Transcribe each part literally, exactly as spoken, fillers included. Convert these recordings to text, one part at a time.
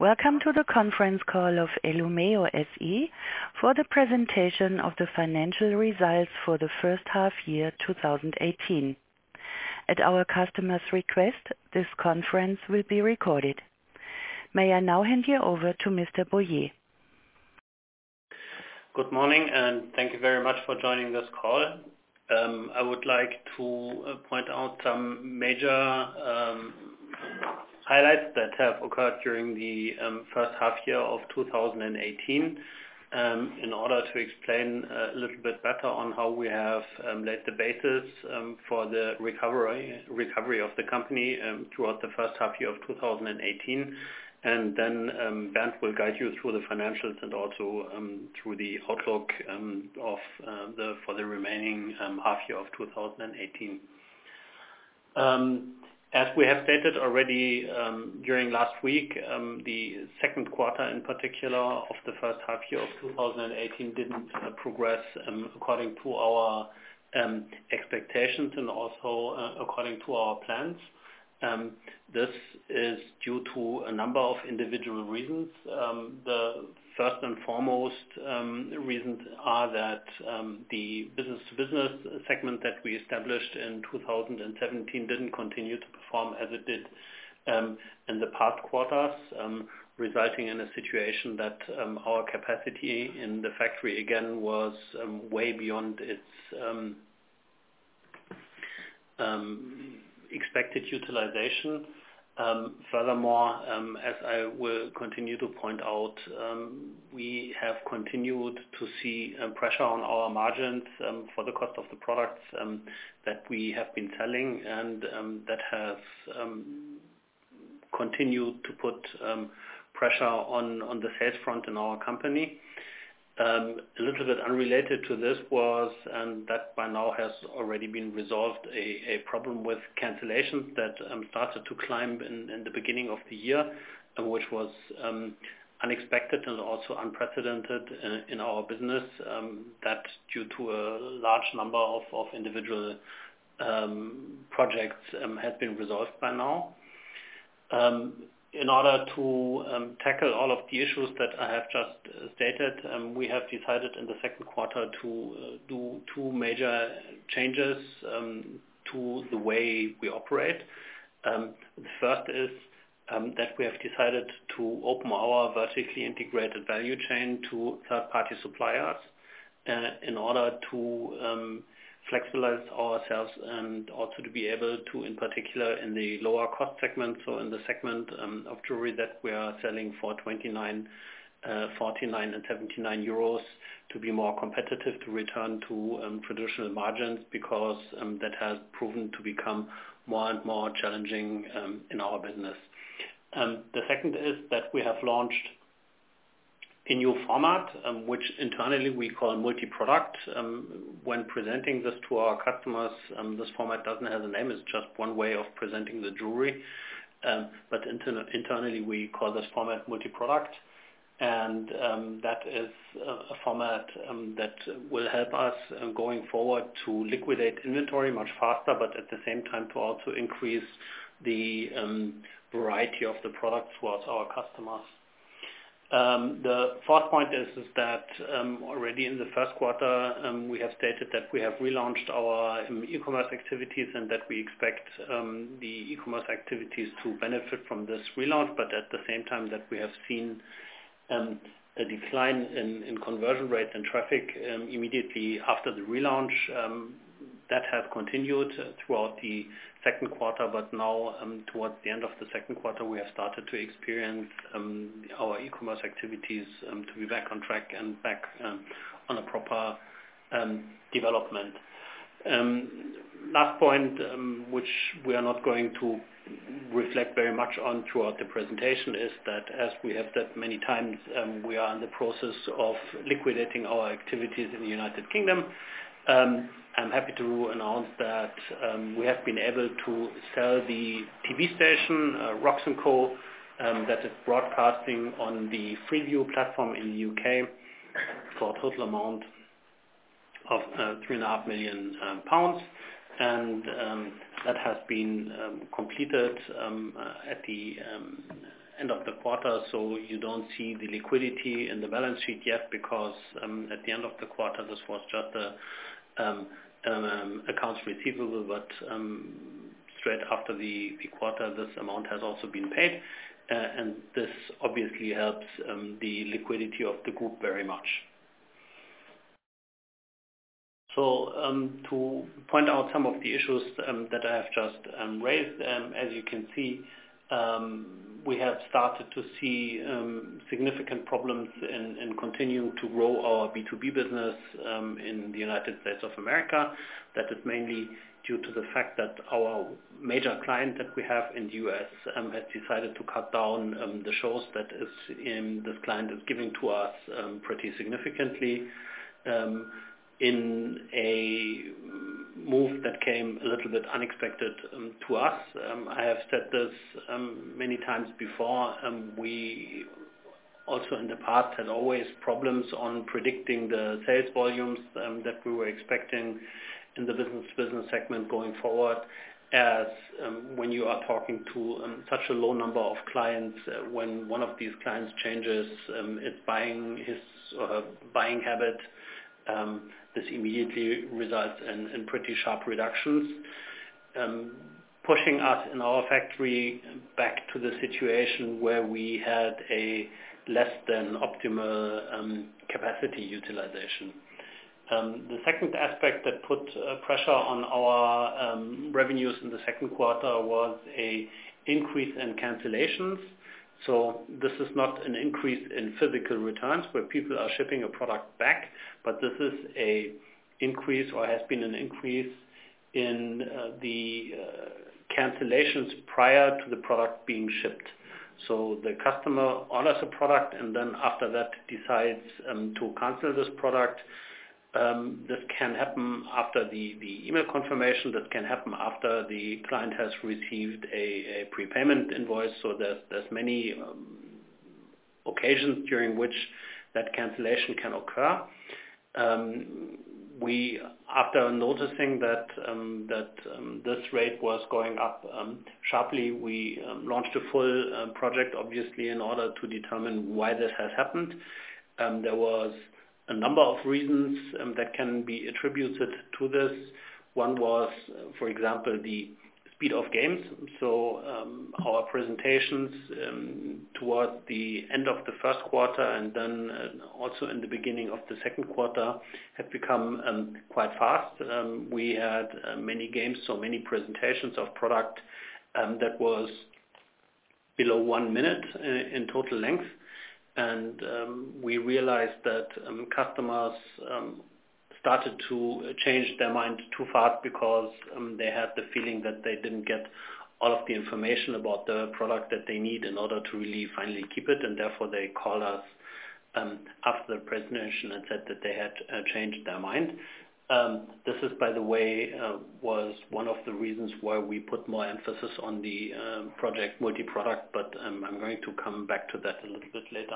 Welcome to the conference call of Elumeo S E for the presentation of the financial results for the first half year two thousand eighteen. At our customer's request, this conference will be recorded. May I now hand you over to Mister Boyer. Good morning, and thank you very much for joining this call. Um, I would like to uh, point out some major um, highlights that have occurred during the um, first half year of two thousand eighteen um, in order to explain a little bit better on how we have um, laid the basis um, for the recovery recovery of the company um, throughout the first half year of two thousand eighteen. And then um, Bernd will guide you through the financials and also um, through the outlook um, of uh, the for the remaining um, half year of two thousand eighteen. Um, As we have stated already um, during last week, um, the second quarter in particular of the first half year of two thousand eighteen didn't uh, progress um, according to our um, expectations and also uh, according to our plans. Um, this is due to a number of individual reasons. Um, the first and foremost um, reasons are that um, the business-to-business segment that we established in two thousand seventeen didn't continue to perform as it did um, in the past quarters, um, resulting in a situation that um, our capacity in the factory again was um, way beyond its um, um, expected utilization. Um, furthermore, um, as I will continue to point out, um, we have continued to see um, pressure on our margins um, for the cost of the products um, that we have been selling, and um, that has um, continued to put um, pressure on, on the sales front in our company. Um, a little bit unrelated to this was, and that by now has already been resolved, a, a problem with cancellations that um, started to climb in, in the beginning of the year, um, which was um, unexpected and also unprecedented in, in our business, um, that due to a large number of, of individual um, projects um, has been resolved by now. Um, In order to um, tackle all of the issues that I have just uh, stated, um, we have decided in the second quarter to uh, do two major changes um, to the way we operate. Um, the first is um, that we have decided to open our vertically integrated value chain to third-party suppliers uh, in order to um, flexibilize ourselves and also to be able to, in particular, in the lower cost segment, so in the segment um, of jewelry that we are selling for twenty-nine, uh, forty-nine and seventy-nine euros, to be more competitive, to return to um, traditional margins, because um, that has proven to become more and more challenging um, in our business. Um, the second is that we have launched a new format, um, which internally we call multi-product. Um, when presenting this to our customers, um, this format doesn't have a name, it's just one way of presenting the jewelry. Um, but inter- internally we call this format multi-product. And um, that is a, a format um, that will help us uh, going forward to liquidate inventory much faster, but at the same time to also increase the um, variety of the products towards our customers. Um, the fourth point is, is that um, already in the first quarter um, we have stated that we have relaunched our um, e-commerce activities and that we expect um, the e-commerce activities to benefit from this relaunch, but at the same time that we have seen um, a decline in, in conversion rate and traffic um, immediately after the relaunch. Um, that has continued throughout the second quarter, but now um, towards the end of the second quarter we have started to experience um, our e-commerce activities um, to be back on track and back um, on a proper um, development. Um, last point, um, which we are not going to reflect very much on throughout the presentation, is that, as we have said many times, um, we are in the process of liquidating our activities in the United Kingdom. Um, I'm happy to announce that um, we have been able to sell the T V station, uh, Rox and Co, um, that is broadcasting on the Freeview platform in the U K for a total amount of uh, three and a half million um, pounds. and um, that has been um, completed um, uh, at the um, end of the quarter. So you don't see the liquidity in the balance sheet yet, because um, at the end of the quarter this was just a um, um, accounts receivable, but um, straight after the, the quarter this amount has also been paid, uh, and this obviously helps um, the liquidity of the group very much. So um, to point out some of the issues um, that I have just um, raised, um, as you can see, um, we have started to see um, significant problems in, in continuing to grow our B two B business um, in the United States of America. That is mainly due to the fact that our major client that we have in the U S um, has decided to cut down um, the shows that is in, this client is giving to us um, pretty significantly. Um, in a move that came a little bit unexpected um, to us. Um, I have said this um, many times before. Um, we also in the past had always problems on predicting the sales volumes um, that we were expecting in the business-to-business segment going forward, as um, when you are talking to um, such a low number of clients, uh, when one of these clients changes um, its buying his or her buying habit, Um, this immediately results in, in pretty sharp reductions, um, pushing us in our factory back to the situation where we had a less than optimal um, capacity utilization. Um, the second aspect that put uh, pressure on our um, revenues in the second quarter was a increase in cancellations. So this is not an increase in physical returns where people are shipping a product back, but this is a increase, or has been an increase, in uh, the uh, cancellations prior to the product being shipped. So the customer orders a product and then after that decides um, to cancel this product. Um, this can happen after the, the email confirmation. That can happen after the client has received a, a prepayment invoice. So there's, there's many um, occasions during which that cancellation can occur. Um, we, after noticing that um, that um, this rate was going up um, sharply, we um, launched a full um, project, obviously, in order to determine why this has happened. Um, there was a number of reasons um, that can be attributed to this. One was, uh, for example, the speed of games. So um, our presentations um, towards the end of the first quarter and then uh, also in the beginning of the second quarter have become um, quite fast. Um, we had uh, many games, so many presentations of product um, that was below one minute uh, in total length. And um, we realized that um, customers um, started to change their mind too fast because um, they had the feeling that they didn't get all of the information about the product that they need in order to really finally keep it, and therefore they called us um, after the presentation and said that they had uh, changed their mind. Um, this is, by the way, uh, was one of the reasons why we put more emphasis on the uh, project multi-product, but um, I'm going to come back to that a little bit later.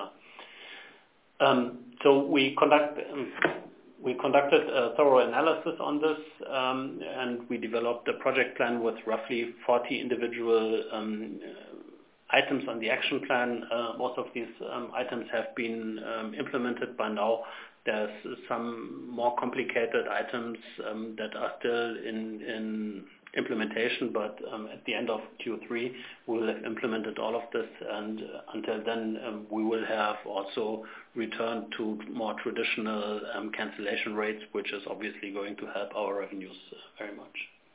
Um, so we conduct, um, we conducted a thorough analysis on this, um, and we developed a project plan with roughly forty individual um, items on the action plan. Uh, most of these um, items have been um, implemented by now. There's some more complicated items um, that are still in, in implementation, but um, at the end of Q three, we will have implemented all of this, and uh, until then, um, we will have also returned to more traditional um, cancellation rates, which is obviously going to help our revenues uh, very much.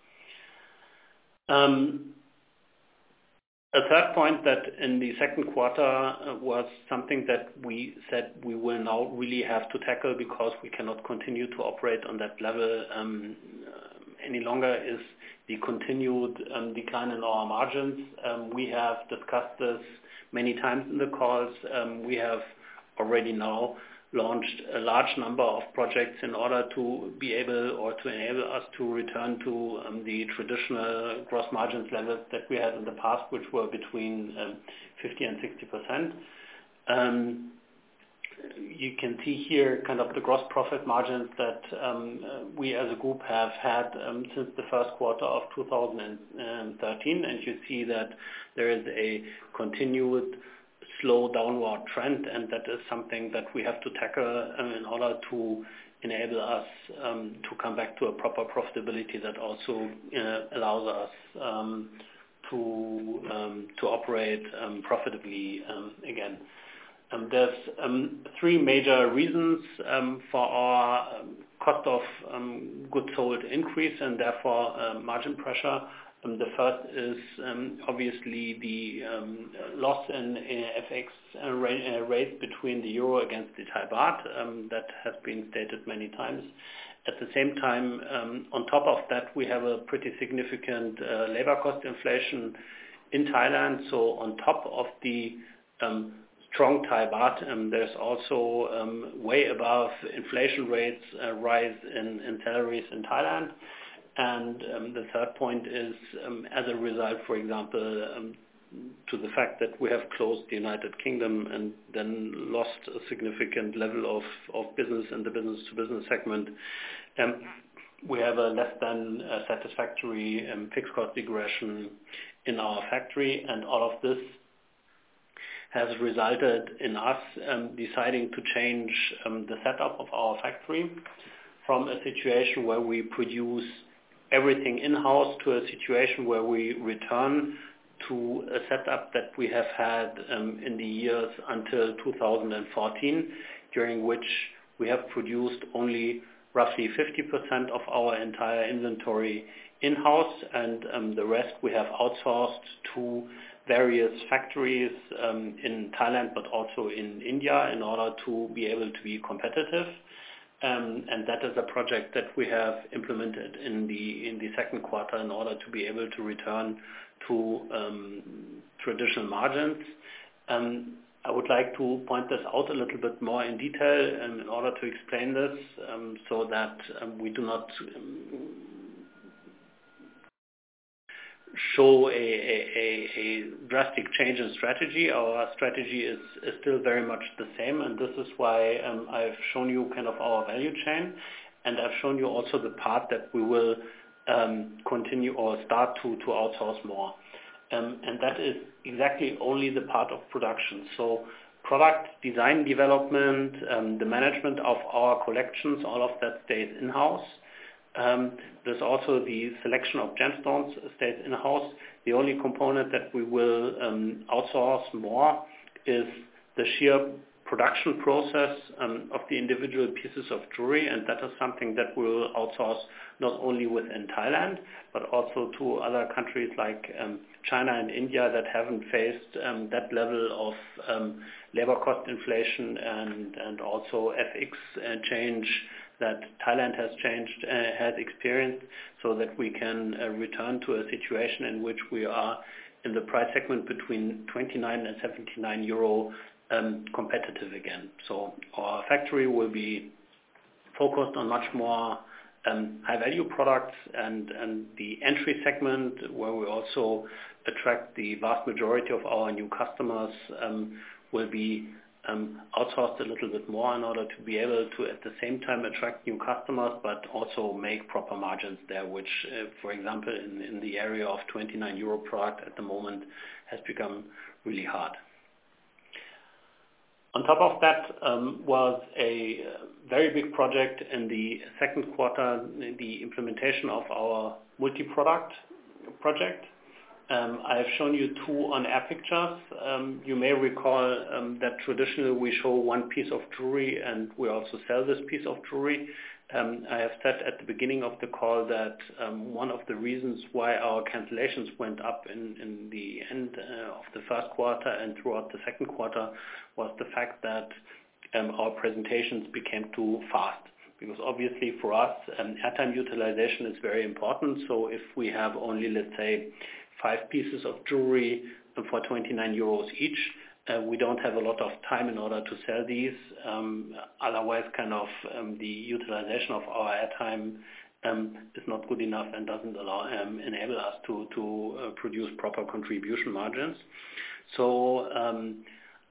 Um, A third point that in the second quarter uh, was something that we said we will now really have to tackle because we cannot continue to operate on that level um, uh, any longer, is the continued um, decline in our margins. Um, we have discussed this many times in the calls. Um, we have already now launched a large number of projects in order to be able or to enable us to return to um, the traditional gross margins levels that we had in the past, which were between um, fifty and sixty percent. Um, you can see here kind of the gross profit margins that um, uh, we as a group have had um, since the first quarter of two thousand thirteen, and you see that there is a continued slow downward trend, and that is something that we have to tackle um, in order to enable us um, to come back to a proper profitability that also uh, allows us um, to um, to operate um, profitably um, again. Um, there's um, three major reasons um, for our um, cost of um, goods sold increase and therefore uh, margin pressure. Um, the first is um, obviously the um, loss in uh, F X uh, rate, uh, rate between the euro against the Thai baht. Um, that has been stated many times. At the same time, um, on top of that, we have a pretty significant uh, labor cost inflation in Thailand. So on top of the um, strong Thai baht, um, there's also um, way above inflation rates uh, rise in, in salaries in Thailand. And um, the third point is, um, as a result, for example, um, to the fact that we have closed the United Kingdom and then lost a significant level of, of business in the business-to-business segment, um, we have a less than uh, satisfactory um, fixed cost regression in our factory, and all of this has resulted in us um, deciding to change um, the setup of our factory from a situation where we produce everything in-house to a situation where we return to a setup that we have had um, in the years until two thousand fourteen, during which we have produced only roughly fifty percent of our entire inventory in-house, and um, the rest we have outsourced to various factories um, in Thailand but also in India in order to be able to be competitive. Um, and that is a project that we have implemented in the in the second quarter in order to be able to return to um, traditional margins. Um, I would like to point this out a little bit more in detail um, in order to explain this um, so that um, we do not um, show a, a, a, a drastic change in strategy. Our strategy is, is still very much the same, and this is why um, I've shown you kind of our value chain, and I've shown you also the part that we will um, continue or start to, to outsource more. Um, and that is exactly only the part of production. So product design development, um, the management of our collections, all of that stays in-house. Um, there's also the selection of gemstones stays in-house. The only component that we will um, outsource more is the sheer production process um, of the individual pieces of jewelry, and that is something that we will outsource not only within Thailand, but also to other countries like um, China and India that haven't faced um, that level of um, labor cost inflation and, and also F X uh, change that Thailand has changed, uh, has experienced, so that we can uh, return to a situation in which we are in the price segment between twenty-nine and seventy-nine euro um, competitive again. So our factory will be focused on much more um, high-value products, and, and the entry segment, where we also attract the vast majority of our new customers, um, will be Um, outsourced a little bit more in order to be able to at the same time attract new customers but also make proper margins there, which uh, for example in, in the area of twenty-nine euro product at the moment has become really hard. On top of that um, was a very big project in the second quarter, the implementation of our multi-product project. Um, I have shown you two on-air pictures. Um, you may recall um, that traditionally we show one piece of jewelry and we also sell this piece of jewelry. Um, I have said at the beginning of the call that um, one of the reasons why our cancellations went up in, in the end uh, of the first quarter and throughout the second quarter was the fact that um, our presentations became too fast. Because obviously for us, um, airtime utilization is very important. So if we have only, let's say, five pieces of jewelry for twenty-nine euros each, uh, we don't have a lot of time in order to sell these. Um, otherwise, kind of um, the utilization of our airtime um, is not good enough and doesn't allow um, enable us to to uh, produce proper contribution margins. So um,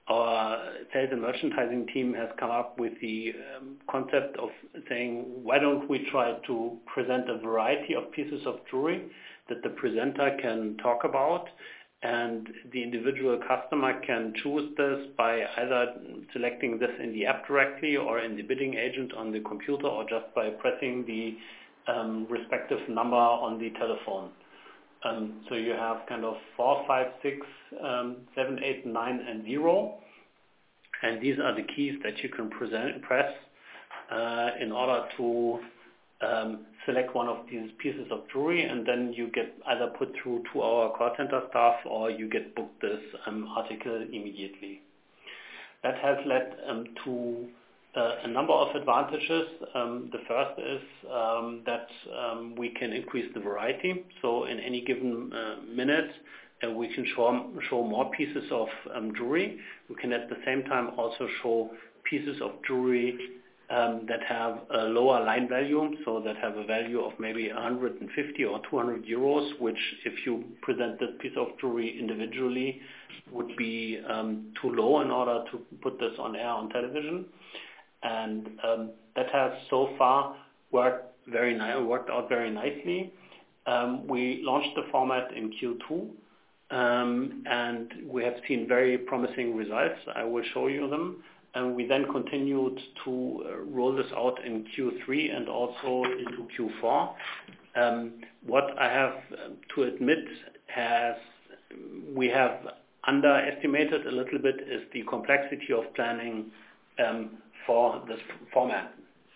our sales and merchandising team has come up with the um, concept of saying, why don't we try to present a variety of pieces of jewelry that the presenter can talk about, and the individual customer can choose this by either selecting this in the app directly or in the bidding agent on the computer, or just by pressing the um, respective number on the telephone. Um, so you have kind of four, five, six, um, seven, eight, nine, and zero, and these are the keys that you can present, press uh, in order to um, select one of these pieces of jewelry, and then you get either put through to our call center staff or you get booked this um, article immediately. That has led um, to uh, a number of advantages. Um, the first is um, that um, we can increase the variety. So in any given uh, minute, uh, we can show, show more pieces of um, jewelry. We can at the same time also show pieces of jewelry um, that have a lower line value, so that have a value of maybe one hundred fifty or two hundred euros, which if you present this piece of jewelry individually would be um, too low in order to put this on air on television. And um, that has so far worked very ni- worked out very nicely. Um, we launched the format in Q two, um, and we have seen very promising results. I will show you them. And we then continued to uh, roll this out in Q three and also into Q four. Um, what I have to admit has we have underestimated a little bit is the complexity of planning um, for this format.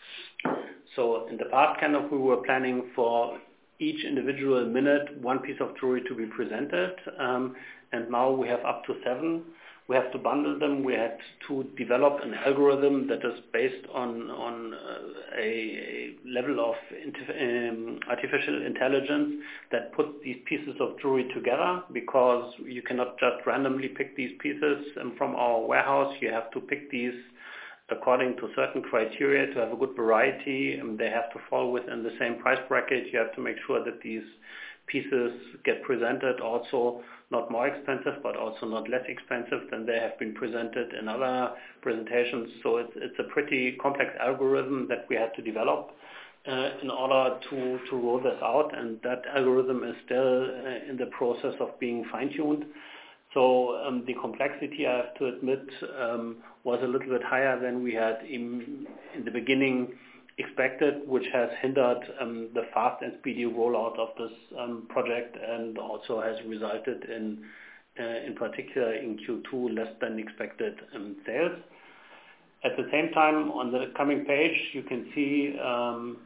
So in the past, kind of, we were planning for each individual minute one piece of jewelry to be presented, um, and now we have up to seven. We have to bundle them. We had to develop an algorithm that is based on on uh, a, a level of um, artificial intelligence that puts these pieces of jewelry together, because you cannot just randomly pick these pieces um, from our warehouse. You have to pick these according to certain criteria to have a good variety. Um, they have to fall within the same price bracket. You have to make sure that these pieces get presented also not more expensive, but also not less expensive than they have been presented in other presentations. So it's, it's a pretty complex algorithm that we had to develop uh, in order to, to roll this out, and that algorithm is still uh, in the process of being fine-tuned. So um, the complexity, I have to admit, um, was a little bit higher than we had in, in the beginning expected, which has hindered um, the fast and speedy rollout of this um, project, and also has resulted in, uh, in particular in Q two, less than expected um, sales. At the same time, on the coming page, you can see, um,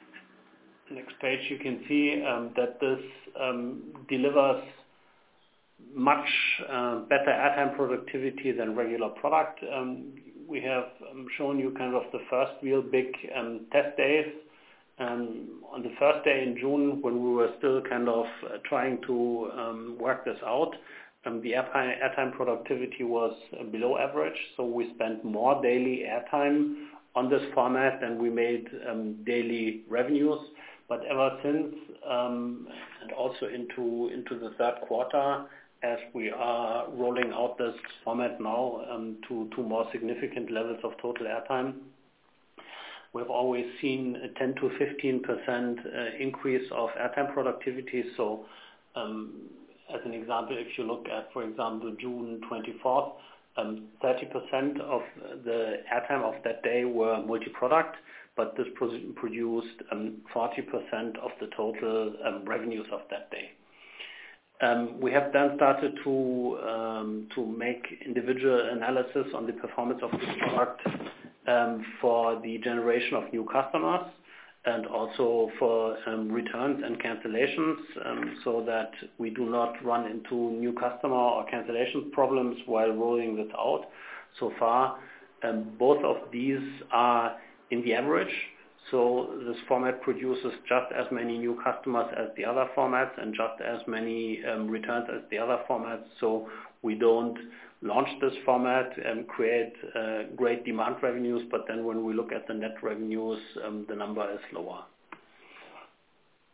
next page, you can see um, that this um, delivers much uh, better airtime productivity than regular product. Um, we have um, shown you kind of the first real big um, test days. Um, on the first day in June, when we were still kind of uh, trying to um, work this out, um, the airtime, airtime productivity was uh, below average, so we spent more daily airtime on this format than we made um, daily revenues. But ever since, um, and also into into the third quarter, as we are rolling out this format now um, to, to more significant levels of total airtime, we've always seen a ten to fifteen percent uh, increase of airtime productivity. So um, as an example, if you look at, for example, June twenty-fourth, um, thirty percent of the airtime of that day were multi-product, but this pro- produced um, forty percent of the total um, revenues of that day. Um, we have then started to um, to make individual analysis on the performance of the product um, for the generation of new customers, and also for um, returns and cancellations, um, so that we do not run into new customer or cancellation problems while rolling this out. So far, um, both of these are in the average. So this format produces just as many new customers as the other formats, and just as many um, returns as the other formats. So we don't launch this format and create uh, great demand revenues, but then when we look at the net revenues, um, the number is lower.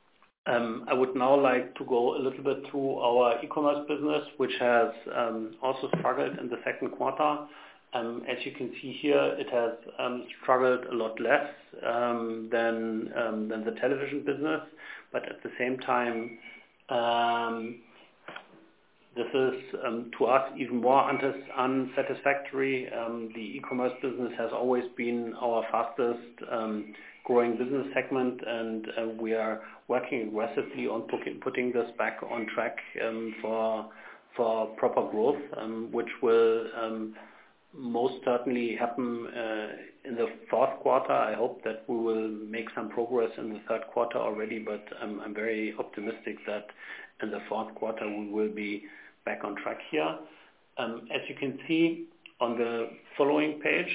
Um, I would now like to go a little bit through our e-commerce business, which has um, also struggled in the second quarter. Um, as you can see here, it has um, struggled a lot less um, than um, than the television business, but at the same time, um, this is um, to us even more unsatisfactory. Um, the e-commerce business has always been our fastest um, growing business segment, and uh, we are working aggressively on putting, putting this back on track um, for for proper growth, um, which will um, most certainly happen uh, in the fourth quarter. I hope that we will make some progress in the third quarter already, but um, I'm very optimistic that in the fourth quarter we will be back on track here. Um, as you can see on the following page,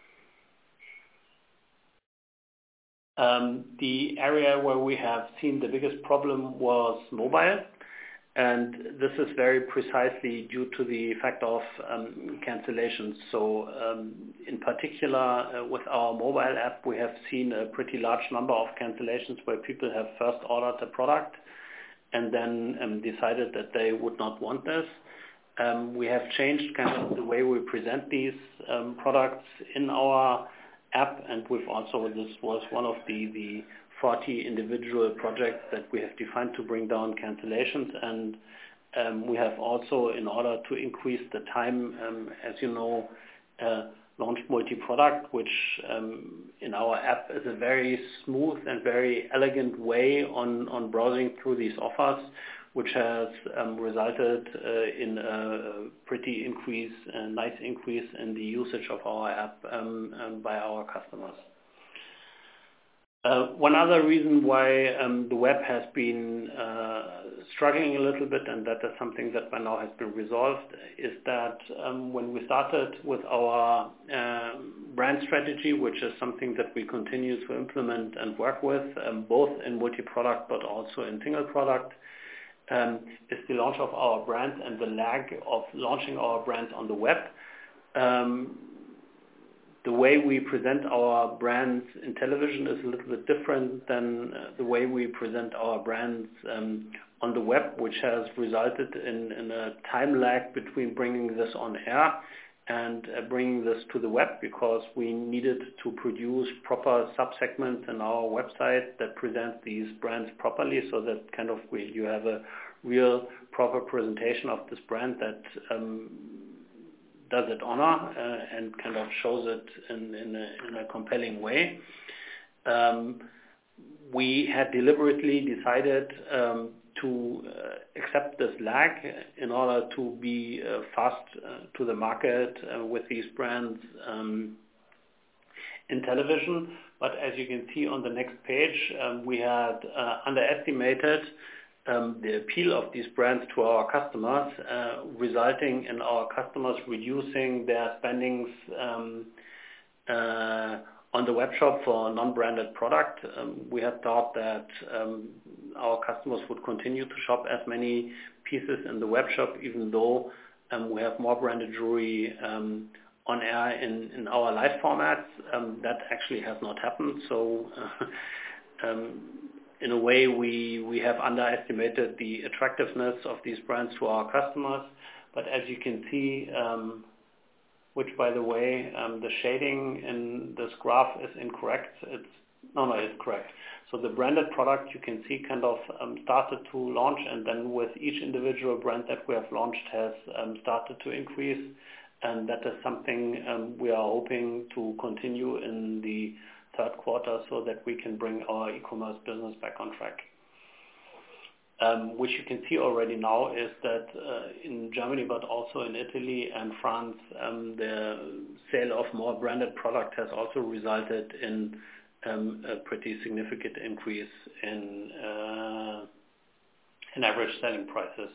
um, the area where we have seen the biggest problem was mobile. And this is very precisely due to the fact of um, cancellations. So um, in particular, uh, with our mobile app, we have seen a pretty large number of cancellations where people have first ordered a product and then um, decided that they would not want this. Um, we have changed kind of the way we present these um, products in our app, and we've also, this was one of the, the forty individual projects that we have defined to bring down cancellations, and um, we have also, in order to increase the time, um, as you know, uh, launched multi-product, which um, in our app is a very smooth and very elegant way on, on browsing through these offers, which has um, resulted uh, in a pretty increase, a nice increase in the usage of our app um, um, by our customers. Uh, one other reason why um, the web has been uh, struggling a little bit, and that is something that by now has been resolved, is that um, when we started with our uh, brand strategy, which is something that we continue to implement and work with, um, both in multi-product but also in single product, um, is the launch of our brand and the lag of launching our brand on the web. Um, The way we present our brands in television is a little bit different than uh, the way we present our brands um, on the web, which has resulted in, in a time lag between bringing this on air and uh, bringing this to the web, because we needed to produce proper subsegments in our website that present these brands properly, so that kind of we, you have a real proper presentation of this brand that um, does it honor uh, and kind of shows it in, in, a, in a compelling way. Um, we had deliberately decided um, to uh, accept this lag in order to be uh, fast uh, to the market uh, with these brands um, in television. But as you can see on the next page, um, we had uh, underestimated Um, the appeal of these brands to our customers, uh, resulting in our customers reducing their spendings um, uh, on the web shop for non-branded product. Um, we had thought that um, our customers would continue to shop as many pieces in the web shop, even though um, we have more branded jewelry um, on air in, in our live formats. Um, that actually has not happened. So. Uh, um, In a way, we, we have underestimated the attractiveness of these brands to our customers. But as you can see, um, which by the way, um, the shading in this graph is incorrect. It's no, no, it's correct. So the branded product you can see kind of um, started to launch, and then with each individual brand that we have launched has um, started to increase, and that is something um, we are hoping to continue in the third quarter, so that we can bring our e-commerce business back on track. Um, which you can see already now is that uh, in Germany, but also in Italy and France, um, the sale of more branded product has also resulted in um, a pretty significant increase in, uh, in average selling prices.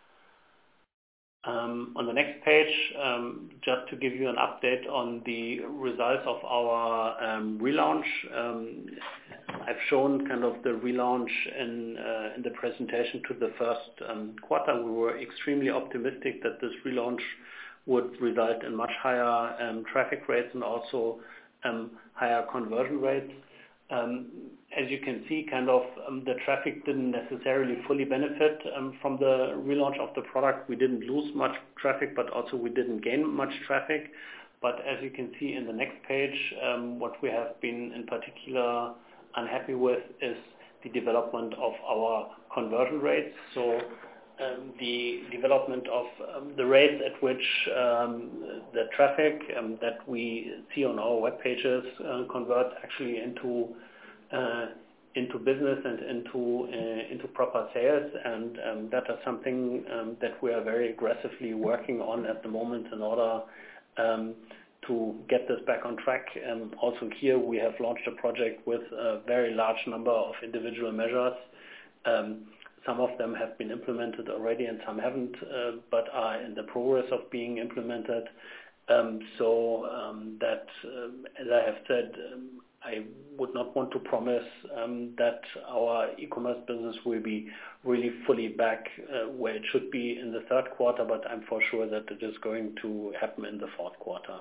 Um, on the next page, um, just to give you an update on the results of our um, relaunch, um, I've shown kind of the relaunch in, uh, in the presentation to the first um, quarter. We were extremely optimistic that this relaunch would result in much higher um, traffic rates and also um, higher conversion rates. Um, as you can see, kind of um, the traffic didn't necessarily fully benefit um, from the relaunch of the product. We didn't lose much traffic, but also we didn't gain much traffic. But as you can see in the next page, um, what we have been in particular unhappy with is the development of our conversion rates. So um, the development of um, the rates at which um, the traffic um, that we see on our web pages uh, convert actually into uh, into business and into uh, into proper sales, and um, that is something um, that we are very aggressively working on at the moment in order um, to get this back on track. Um, also here we have launched a project with a very large number of individual measures. Um, some of them have been implemented already and some haven't, uh, but are in the progress of being implemented. Um, so um, that, um, as I have said, um, I would not want to promise um, that our e-commerce business will be really fully back uh, where it should be in the third quarter, but I'm for sure that it is going to happen in the fourth quarter.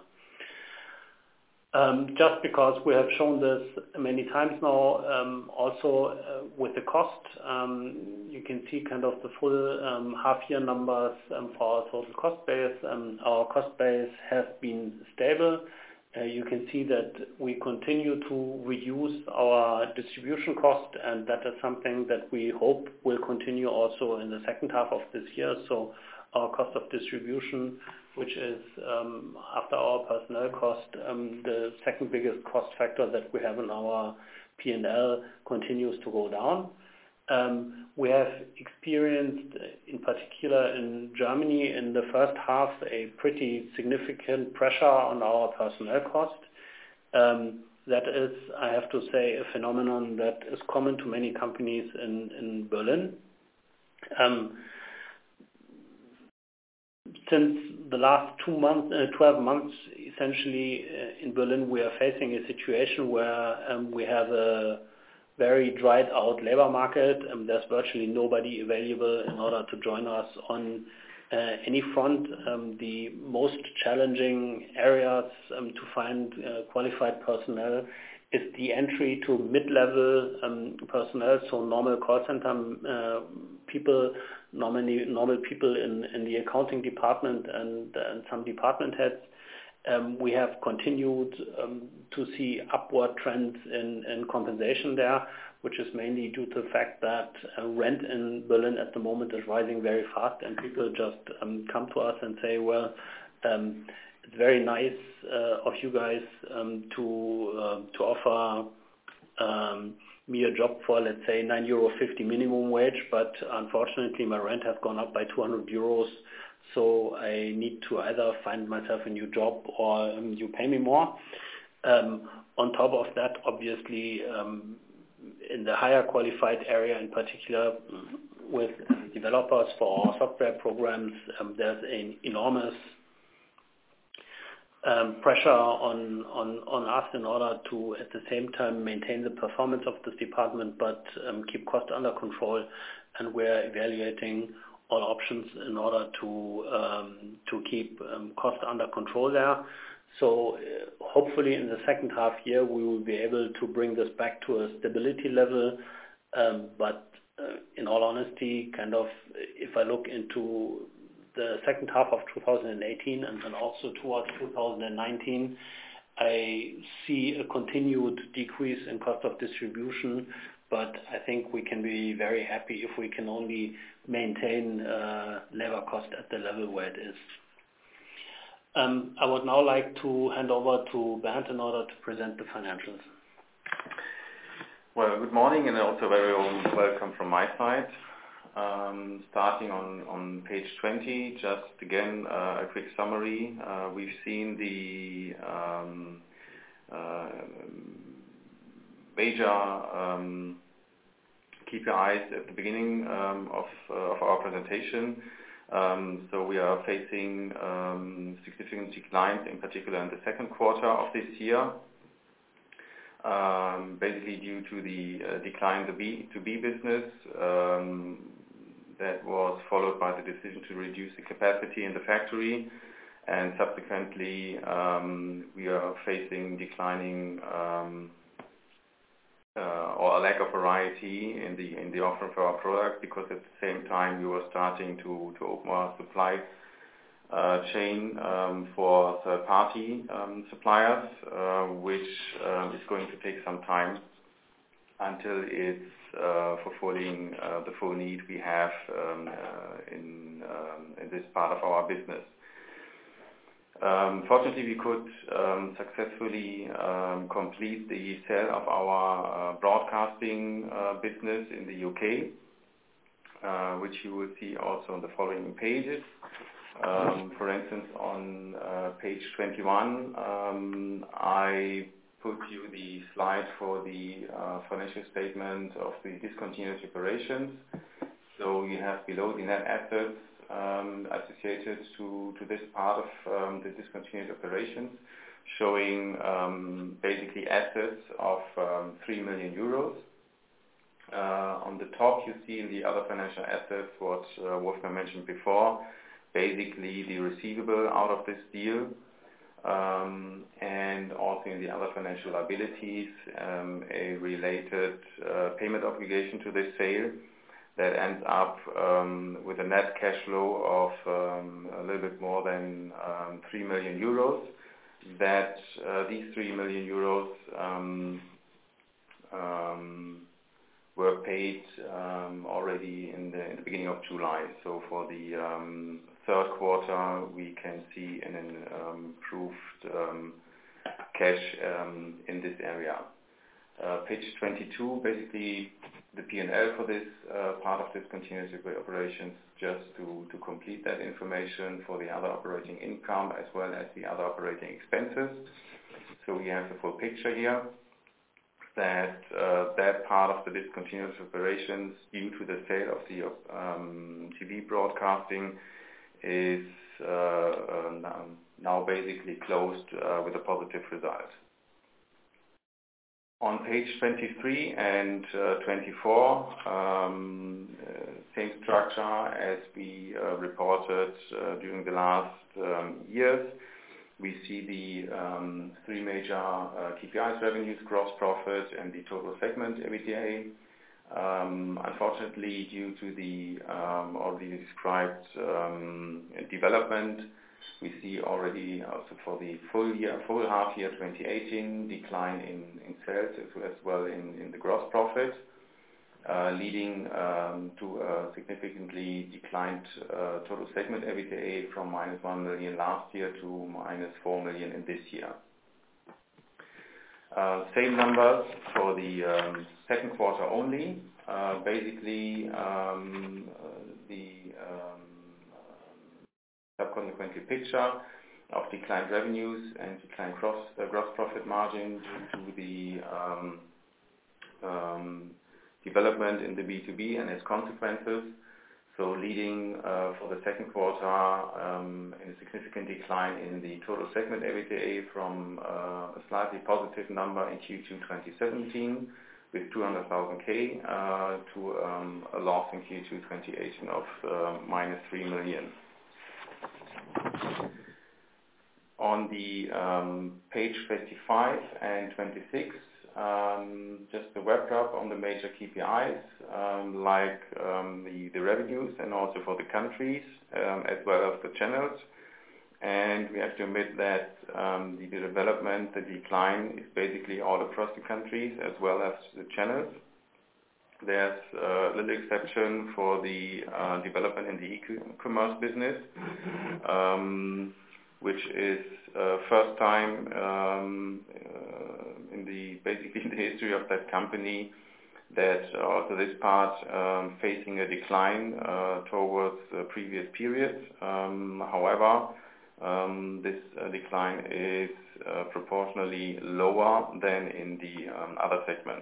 Um, just because we have shown this many times now, um, also uh, with the cost, um, you can see kind of the full um, half-year numbers um, for our total cost base. Um, our cost base has been stable. Uh, you can see that we continue to reduce our distribution cost, and that is something that we hope will continue also in the second half of this year. So our cost of distribution, which is um, after our personnel cost, um, the second biggest cost factor that we have in our P and L, continues to go down. Um, we have experienced, in particular in Germany, in the first half, a pretty significant pressure on our personnel cost. Um, that is, I have to say, a phenomenon that is common to many companies in, in Berlin. Um, Since the last two months, uh, twelve months, essentially uh, in Berlin, we are facing a situation where um, we have a very dried out labor market. Um, there's virtually nobody available in order to join us on uh, any front. Um, the most challenging areas um, to find uh, qualified personnel is the entry to mid-level um, personnel, so normal call center uh, people, normally normal people in, in the accounting department and, and some department heads. Um, we have continued um, to see upward trends in, in compensation there, which is mainly due to the fact that uh, rent in Berlin at the moment is rising very fast, and people just um, come to us and say, well, um, it's very nice uh, of you guys um, to uh, to offer um, me a job for, let's say, nine euro fifty minimum wage, but unfortunately my rent has gone up by two hundred euros, so I need to either find myself a new job or um, you pay me more. Um, on top of that, obviously, um, in the higher qualified area in particular, with developers for our software programs, um, there's an enormous Um, pressure on, on, on us in order to, at the same time, maintain the performance of this department, but um, keep cost under control. And we're evaluating all options in order to um, to keep um, cost under control there. So uh, hopefully in the second half year we will be able to bring this back to a stability level. Um, but uh, in all honesty, kind of, if I look into the second half of two thousand eighteen and then also towards two thousand nineteen, I see a continued decrease in cost of distribution, but I think we can be very happy if we can only maintain uh, labor cost at the level where it is. Um, I would now like to hand over to Bernd in order to present the financials. Well, good morning, and also very warm welcome from my side. Um, starting on, on page twenty, just again uh, a quick summary. Uh, we've seen the um, uh, major um, K P Is at the beginning um, of, uh, of our presentation. Um, so we are facing um, significant declines, in particular in the second quarter of this year. Um, basically due to the uh, decline in the B two B business. Um, that was followed by the decision to reduce the capacity in the factory, and subsequently um, we are facing declining um, uh, or a lack of variety in the in the offering for our product, because at the same time we were starting to to open our supply uh, chain um, for third-party um, suppliers, uh, which um, is going to take some time until it's uh, fulfilling uh, the full need we have um, uh, in um, in this part of our business. Um, fortunately, we could um, successfully um, complete the sale of our uh, broadcasting uh, business in the U K, uh, which you will see also on the following pages. Um, for instance, on uh, page twenty-one, um, I put you the slide for the uh, financial statement of the discontinued operations. So you have below the net assets Um, associated to, to this part of um, the discontinued operations, showing um, basically assets of um, three million euros. Uh, on the top you see in the other financial assets what uh, Wolfgang mentioned before, basically the receivable out of this deal, um, and also in the other financial liabilities um, a related uh, payment obligation to this sale, that ends up um, with a net cash flow of um, a little bit more than um, three million euros. That uh, these three million euros um, um, were paid um, already in the, in the beginning of July. So for the um, third quarter, we can see an um, improved um, cash um, in this area. Uh, page twenty-two, basically the P and L for this uh, part of discontinued operations, just to, to complete that information for the other operating income as well as the other operating expenses. So we have the full picture here, that uh, that part of the discontinued operations, due to the sale of the um, T V broadcasting, is uh, uh, now basically closed uh, with a positive result. On page twenty-three and uh, twenty-four, um, uh, same structure as we uh, reported uh, during the last um, years. We see the um, three major uh, K P Is: revenues, gross profit, and the total segment EBITDA. Um, unfortunately, due to the um, already described um, development, we see already also for the full year, full half year twenty eighteen, decline in, in sales as well in, in the gross profit, uh, leading um, to a significantly declined uh, total segment EBITDA from minus one million last year to minus four million in this year. Uh, same numbers for the um, second quarter only. Uh, basically, um, uh, the um, subsequently picture of declined revenues and declined gross, uh, gross profit margin due to the um, um, development in the B two B and its consequences. So leading uh, for the second quarter um, in a significant decline in the total segment EBITDA from uh, a slightly positive number in Q two twenty seventeen with two hundred thousand K uh, to um, a loss in Q two twenty eighteen of uh, minus three million. On the um, page twenty-five and twenty-six, um, just the web wrap on the major K P Is, um, like um, the, the revenues and also for the countries, um, as well as the channels. And we have to admit that um, the, the development, the decline is basically all across the countries as well as the channels. There's a little exception for the uh, development in the e-commerce business, um, which is uh, first time um, uh, in the basically in the history of that company that also this part um, facing a decline uh, towards the previous periods. Um, however, um, this uh, decline is uh, proportionally lower than in the um, other segments.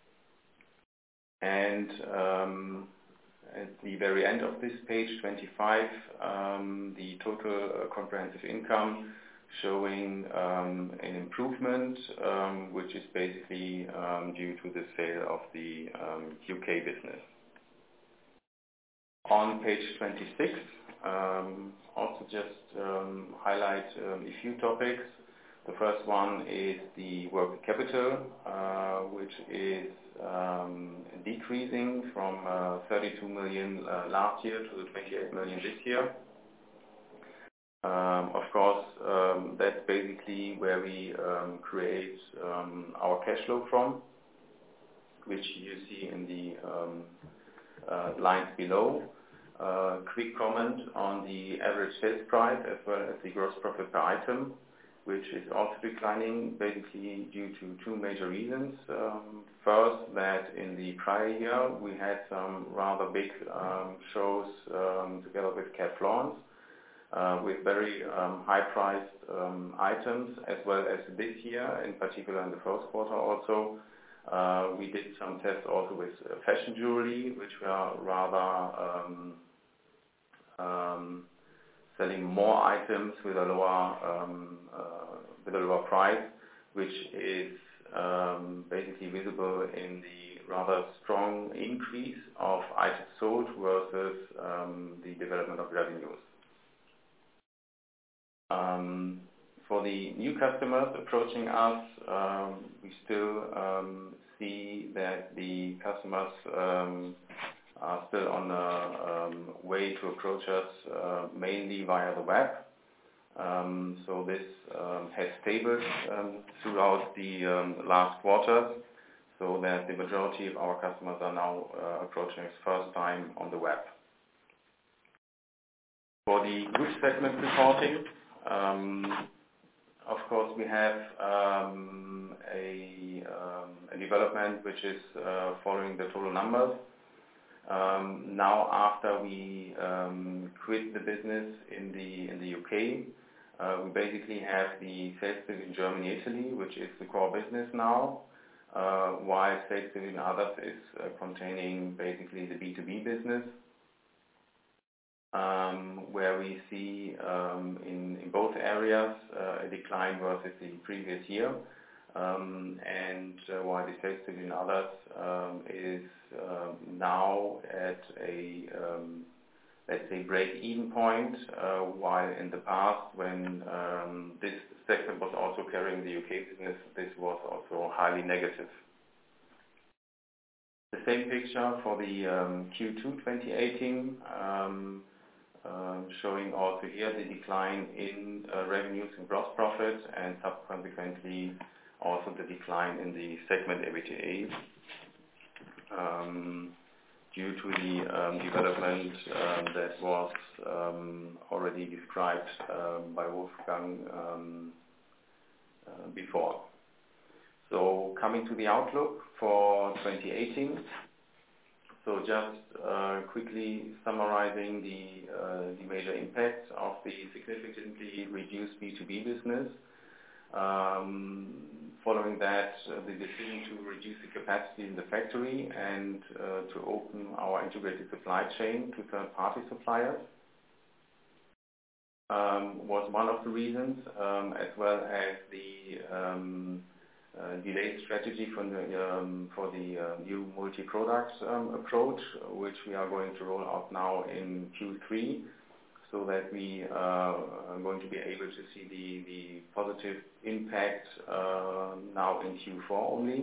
And um, at the very end of this page, twenty-five, um, the total uh, comprehensive income showing um, an improvement, um, which is basically um, due to the sale of the um, U K business. On page twenty-six, um, also just um, highlight um, a few topics. The first one is the working capital, uh, which is um, decreasing from uh, thirty-two million uh, last year to twenty-eight million this year. Um, of course, um, that's basically where we um, create um, our cash flow from, which you see in the um, uh, lines below. Uh, quick comment on the average sales price as well as the gross profit per item, which is also declining basically due to two major reasons. Um, first, that in the prior year we had some rather big um, shows um, together with Cat Florence uh, with very um, high-priced um, items, as well as this year, in particular in the first quarter also. Uh, we did some tests also with uh, fashion jewelry, which were rather um, um, selling more items with a lower um, uh, with a lower price, which is um, basically visible in the rather strong increase of items sold versus um, the development of revenues. Um, for the new customers approaching us, um, we still um, see that the customers um, are still on a um, way to approach us uh, mainly via the web. Um, so this um, has stabilized um, throughout the um, last quarters, so that the majority of our customers are now uh, approaching us first time on the web. For the group segment reporting, um, of course we have um, a, um, a development which is uh, following the total numbers. Um, now, after we um, quit the business in the in the U K, uh, we basically have the sales division in Germany, Italy, which is the core business now, uh, while sales division others is uh, containing basically the B two B business, um, where we see um, in in both areas uh, a decline versus the previous year. Um, and uh, while the sales division others um, is um, now at a um, let's say break-even point, uh, while in the past when um, this segment was also carrying the U K business, this was also highly negative. The same picture for the um, Q two twenty eighteen, um, um, showing also here the decline in uh, revenues and gross profit, and subsequently also the decline in the segment EBITDA um, due to the um, development um, that was um, already described um, by Wolfgang um, uh, before. So coming to the outlook for twenty eighteen. So just uh, quickly summarizing the, uh, the major impacts of the significantly reduced B two B business. Um, following that, uh, the decision to reduce the capacity in the factory and uh, to open our integrated supply chain to third-party suppliers um, was one of the reasons, um, as well as the um, uh, delayed strategy for the, um, for the uh, new multi-product um, approach, which we are going to roll out now in Q three. So that we uh, are going to be able to see the, the positive impact uh, now in Q four only.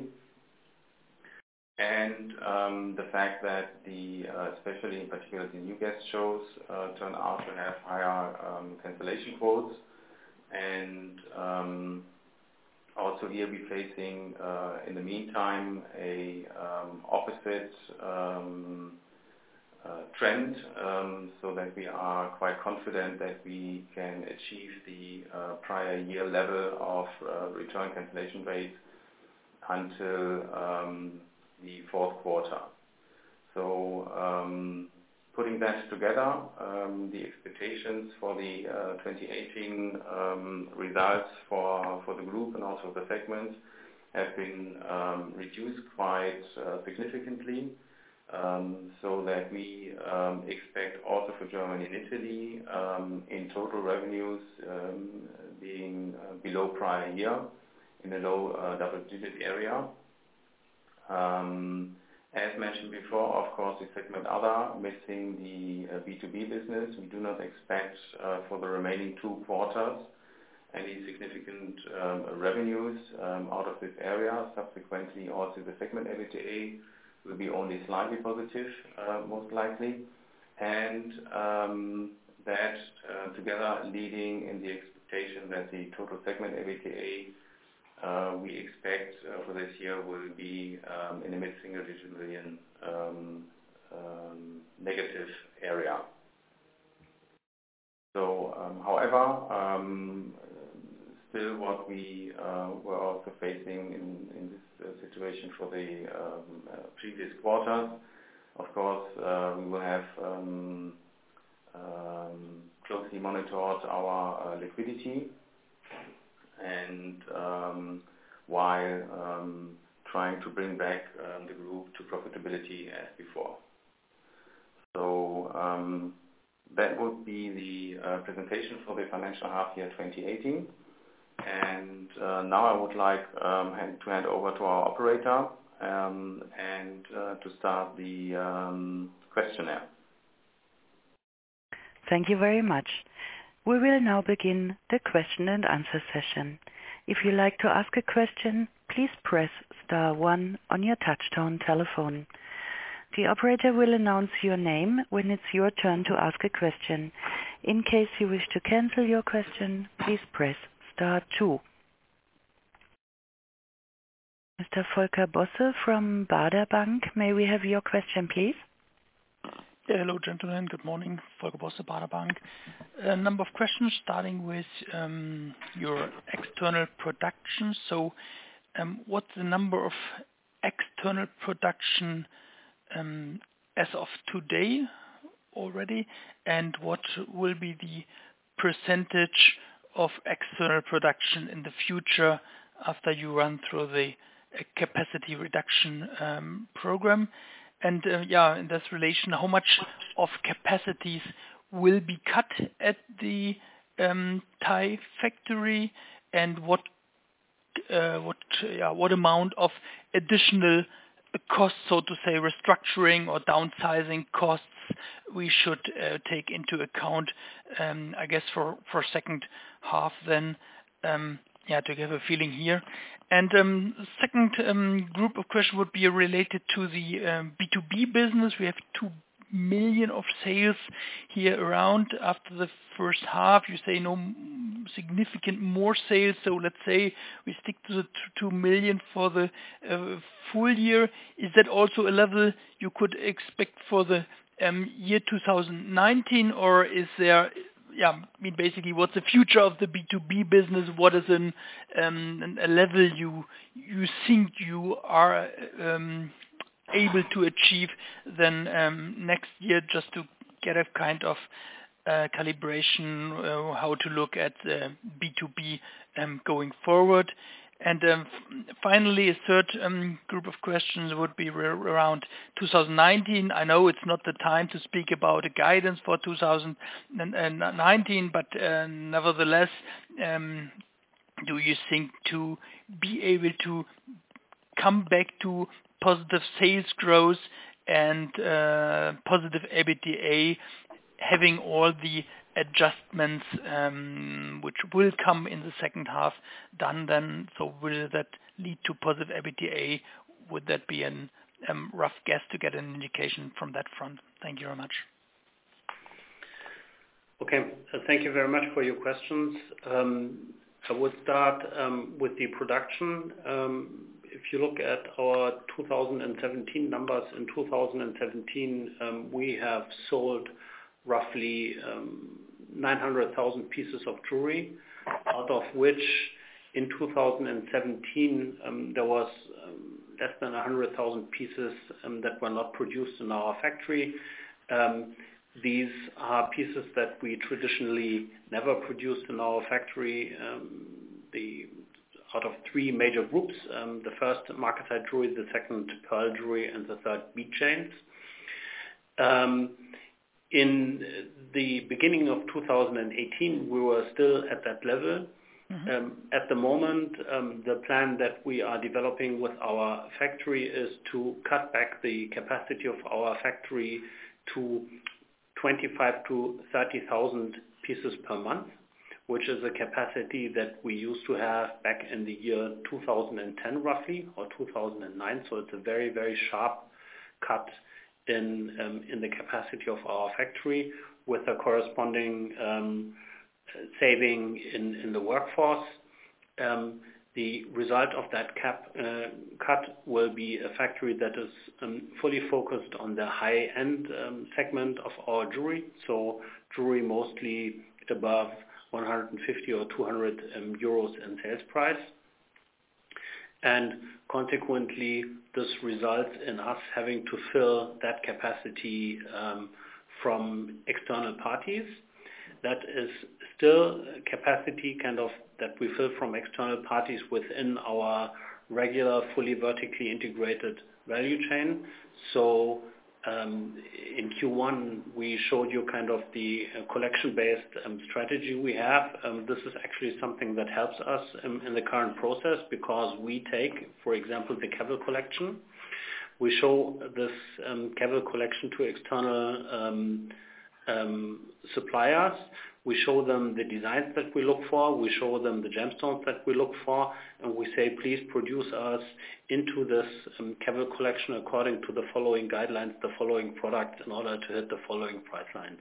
And um, the fact that the, uh, especially in particular the new guest shows, uh, turn out to have higher um, cancellation quotes. And um, also here we're facing, uh, in the meantime, a um, opposite um, Uh, trend, um, so that we are quite confident that we can achieve the uh, prior year level of uh, return cancellation rate until um, the fourth quarter. So um, putting that together, um, the expectations for the uh, twenty eighteen um, results for, for the group and also the segments have been um, reduced quite uh, significantly. Um, so that we um, expect also for Germany and Italy um, in total revenues um, being uh, below prior year in a low uh, double-digit area. Um, as mentioned before, of course, the segment other, missing the uh, B two B business, we do not expect uh, for the remaining two quarters any significant um, revenues um, out of this area. Subsequently, also the segment EBITDA will be only slightly positive, uh, most likely. And um, that uh, together leading in the expectation that the total segment EBITDA uh, we expect uh, for this year will be um, in the mid-single digit million um, um, negative area. So, um, however, um, still what we uh, were also facing in, in this uh, situation for the um, uh, previous quarters, of course, uh, we will have um, um, closely monitored our uh, liquidity and um, while um, trying to bring back um, the group to profitability as before. So um, that would be the uh, presentation for the financial half year twenty eighteen. And uh, now I would like um, hand, to hand over to our operator um, and uh, to start the um, questionnaire. Thank you very much. We will now begin the question and answer session. If you like to ask a question, please press star one on your touchtone telephone. The operator will announce your name when it's your turn to ask a question. In case you wish to cancel your question, please press star two. Mister Volker Bosse from Baader Bank, may we have your question, please? Yeah, hello, gentlemen. Good morning. Volker Bosse, Baader Bank. A number of questions, starting with um, your external production. So, um, what's the number of external production um, as of today already, and what will be the percentage of external production in the future after you run through the uh, capacity reduction um, program? And uh, yeah, in this relation, how much of capacities will be cut at the um, Thai factory, and what uh, what yeah, what amount of additional costs, so to say, restructuring or downsizing costs we should uh, take into account, um, I guess, for for second half then, um, yeah, to have a feeling here. And um, second um, group of questions would be related to the um, B two B business. We have two million of sales here around after the first half. You say no significant more sales, so let's say we stick to the two million for the uh, full year. Is that also a level you could expect for the um, year two thousand nineteen, or is there, yeah, I mean, basically, what's the future of the B two B business? What is an, um, a level you you think you are um, able to achieve then um, next year, just to get a kind of uh, calibration uh, how to look at uh, B two B um, going forward? And um, finally, a third um, group of questions would be re- around two thousand nineteen. I know it's not the time to speak about a guidance for two thousand nineteen, but uh, nevertheless, um, do you think to be able to come back to positive sales growth and uh, positive EBITDA, having all the adjustments um, which will come in the second half done then? So will that lead to positive EBITDA? Would that be a um, rough guess to get an indication from that front? Thank you very much. Okay, uh, thank you very much for your questions. Um, I would start um, with the production. Um, if you look at our two thousand seventeen numbers, in two thousand seventeen um, we have sold roughly um, nine hundred thousand pieces of jewelry, out of which in two thousand seventeen um, there was um, less than one hundred thousand pieces um, that were not produced in our factory. Um, these are pieces that we traditionally never produced in our factory. Um, the out of three major groups, um, the first market-side jewelry, the second pearl jewelry, and the third bead chains. Um, In the beginning of two thousand eighteen, we were still at that level. Mm-hmm. Um, at the moment, um, the plan that we are developing with our factory is to cut back the capacity of our factory to twenty-five to thirty thousand pieces per month, which is a capacity that we used to have back in the year two thousand ten roughly, or two thousand nine. So it's a very, very sharp cut in um, in the capacity of our factory with a corresponding um, saving in, in the workforce. Um, the result of that cap uh, cut will be a factory that is um, fully focused on the high-end um, segment of our jewelry. So jewelry mostly above one hundred fifty or two hundred um, euros in sales price. And consequently, this results in us having to fill that capacity um, from external parties. That is still capacity kind of that we fill from external parties within our regular, fully vertically integrated value chain. So um, in Q one, we showed you kind of the uh, collection-based um, strategy we have. Um, this is actually something that helps us um, in the current process because we take, for example, the Cavill collection. We show this um, Cavill collection to external um, um, suppliers. We show them the designs that we look for. We show them the gemstones that we look for, and we say, please produce us into this um, Cavill collection according to the following guidelines, the following products, in order to hit the following price lines.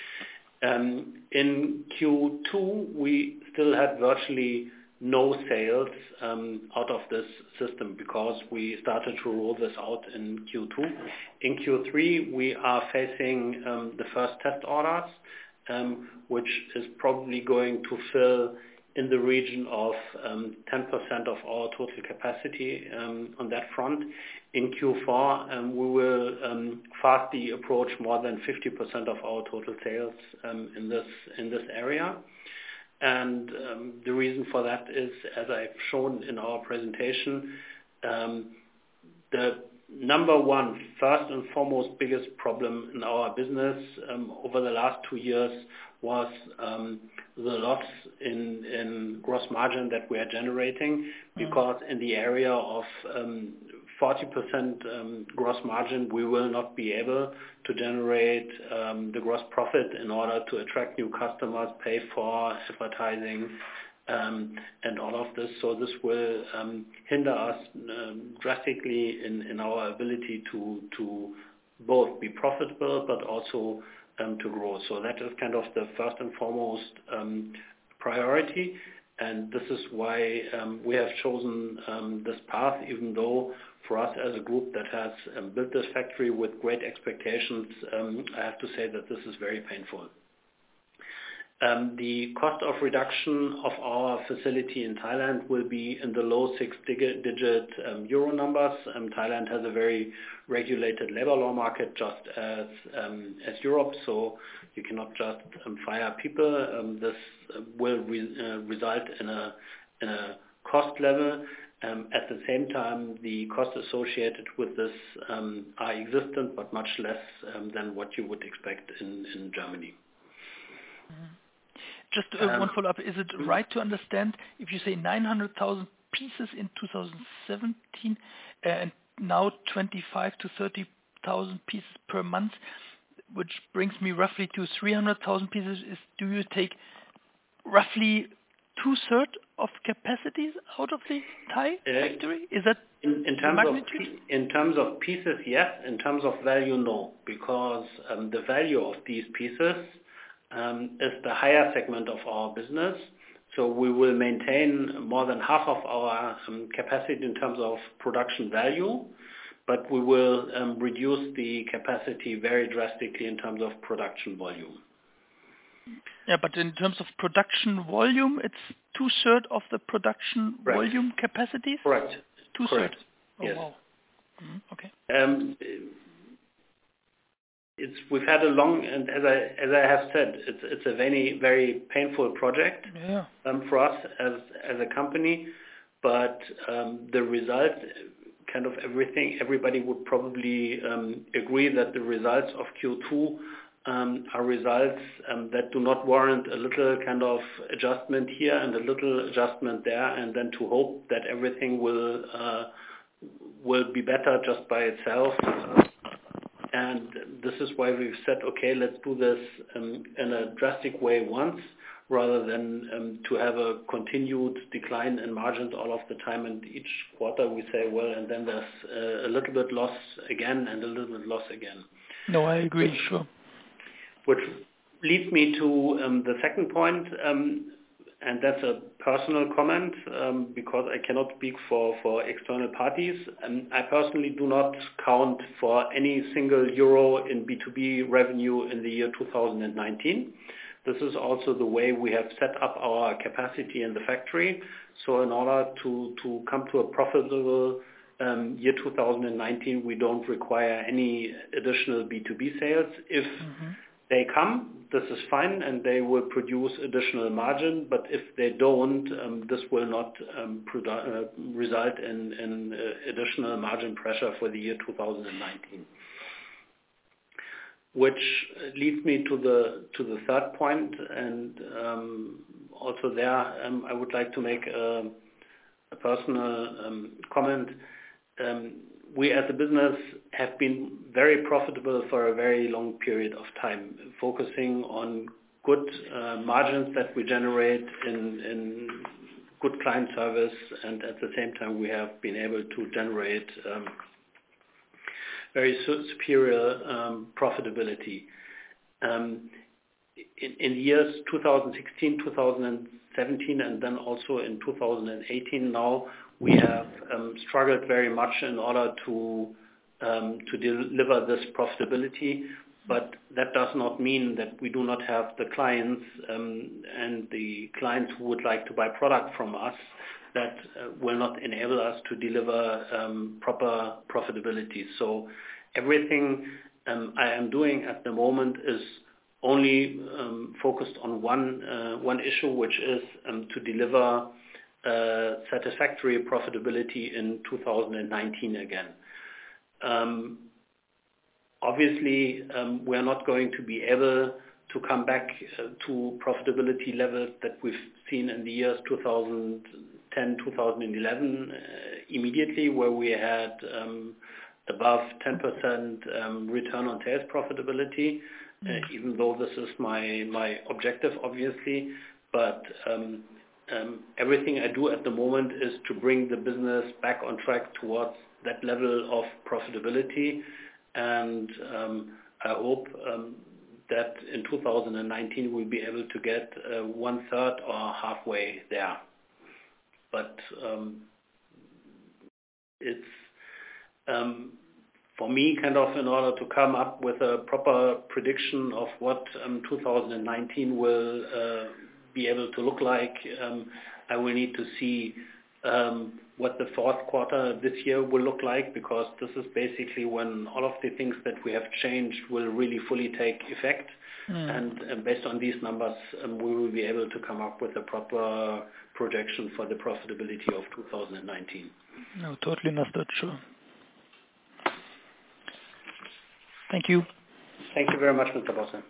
Um, in Q two, we still had virtually no sales um, out of this system because we started to roll this out in Q two. In Q three, we are facing um, the first test orders, um, which is probably going to fill in the region of um, ten percent of our total capacity um, on that front. In Q four, um, we will um, fastly approach more than fifty percent of our total sales um, in this in this area. And um, the reason for that is, as I've shown in our presentation, um, the number one, first and foremost, biggest problem in our business um, over the last two years was um, the loss in, in gross margin that we are generating, because in the area of um, forty percent um, gross margin, we will not be able to generate um, the gross profit in order to attract new customers, pay for advertising, um, and all of this. So this will um, hinder us um, drastically in, in our ability to to both be profitable but also um, to grow. So that is kind of the first and foremost um, priority. And this is why um, we have chosen um, this path, even though for us as a group that has um, built this factory with great expectations, um, I have to say that this is very painful. Um, the cost of reduction of our facility in Thailand will be in the low six-digit um, euro numbers. Um, Thailand has a very regulated labor law market, just as um, as Europe, so you cannot just um, fire people. Um, this uh, will re- uh, result in a in a cost level. Um, at the same time, the costs associated with this um, are existent, but much less um, than what you would expect in, in Germany. Mm-hmm. Just uh, um, one follow-up. Is it right to understand if you say nine hundred thousand pieces in two thousand seventeen uh, and now twenty-five to thirty thousand pieces per month, which brings me roughly to three hundred thousand pieces, is do you take roughly two-thirds of capacities out of the Thai uh, factory? Is that in, in terms magnitude? of in terms of pieces, yes. In terms of value, no, because um, the value of these pieces um, is the higher segment of our business. So we will maintain more than half of our um, capacity in terms of production value, but we will um, reduce the capacity very drastically in terms of production volume. Yeah, but in terms of production volume, it's two-thirds of the production Correct. volume capacities? Correct. Two-thirds? Correct. Oh, yes. wow. Mm-hmm. Okay. Um, it's we've had a long, and as I as I have said, it's it's a very very painful project Yeah. um, for us as as a company, but um, the result, kind of everything, everybody would probably um, agree that the results of Q two um, are results um, that do not warrant a little kind of adjustment here and a little adjustment there, and then to hope that everything will uh, will be better just by itself. And this is why we've said, okay, let's do this um, in a drastic way once, rather than um, to have a continued decline in margins all of the time, and each quarter we say, well, and then there's uh, a little bit loss again and a little bit loss again. No, I agree, which, sure. Which leads me to um, the second point, um, and that's a personal comment um, because I cannot speak for, for external parties. Um, I personally do not count for any single euro in B two B revenue in the year two thousand nineteen. This is also the way we have set up our capacity in the factory. So in order to, to come to a profitable um, year two thousand nineteen, we don't require any additional B two B sales. If mm-hmm. they come, this is fine, and they will produce additional margin. But if they don't, um, this will not um, produ- uh, result in, in uh, additional margin pressure for the year two thousand nineteen. Which leads me to the to the third point, and um, also there um, I would like to make a, a personal um, comment. Um, we as a business have been very profitable for a very long period of time, focusing on good uh, margins that we generate in, in good client service, and at the same time we have been able to generate um, very superior um, profitability. Um, in, in years two thousand sixteen, two thousand seventeen, and then also in two thousand eighteen now, we have um, struggled very much in order to um, to deliver this profitability. But that does not mean that we do not have the clients um, and the clients who would like to buy product from us that uh, will not enable us to deliver um, proper profitability. So everything um, I am doing at the moment is only um, focused on one uh, one issue, which is um, to deliver uh, satisfactory profitability in two thousand nineteen again. Um, obviously, um, we are not going to be able to come back uh, to profitability levels that we've seen in the years two thousand ten, two thousand eleven uh, immediately, where we had um, above ten percent um, return on sales profitability, uh, even though this is my, my objective, obviously. But um, um, everything I do at the moment is to bring the business back on track towards that level of profitability. And um, I hope um, that in two thousand nineteen we'll be able to get uh, one third or halfway there. But um, it's um, for me kind of in order to come up with a proper prediction of what um, two thousand nineteen will uh, be able to look like. Um, I will need to see um, what the fourth quarter this year will look like, because this is basically when all of the things that we have changed will really fully take effect. Mm. And uh, based on these numbers, um, we will be able to come up with a proper projection for the profitability of two thousand nineteen. No, totally understood, sure. Thank you. Thank you very much, Mister Bosse.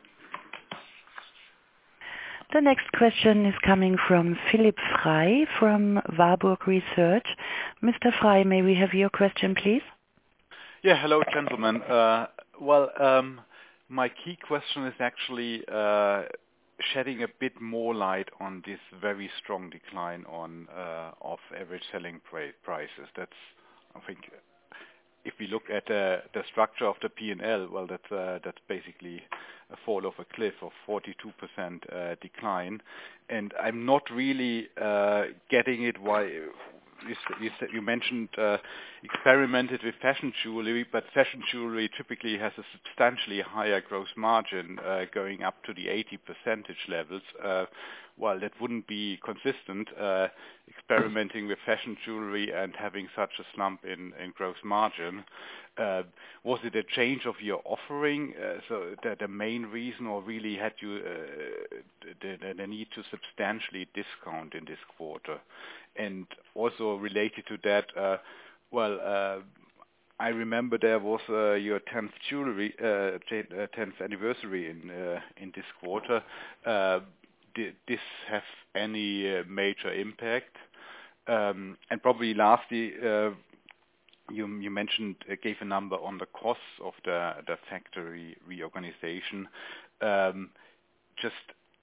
The next question is coming from Philipp Frey from Warburg Research. Mister Frey, may we have your question, please? Yeah, hello, gentlemen. Uh, well, um, my key question is actually uh, shedding a bit more light on this very strong decline on uh, of average selling prices. That's, I think, if we look at uh, the structure of the P and L, well, that's uh, that's basically a fall off a cliff of forty-two percent uh, decline, and I'm not really uh, getting it. Why you, you, you mentioned uh, experimented with fashion jewelry, but fashion jewelry typically has a substantially higher gross margin, uh, going up to the eighty percentage levels. Uh, Well, that wouldn't be consistent, uh, experimenting with fashion jewelry and having such a slump in, in gross margin. Uh, was it a change of your offering, uh, so the, the main reason, or really had you uh, the, the need to substantially discount in this quarter? And also related to that, uh, well, uh, I remember there was uh, your tenth jewelry, uh, tenth anniversary in uh, in this quarter. Uh, Did this have any uh, major impact? Um, and probably lastly, uh, you, you mentioned, uh, gave a number on the costs of the, the factory reorganization. Um, just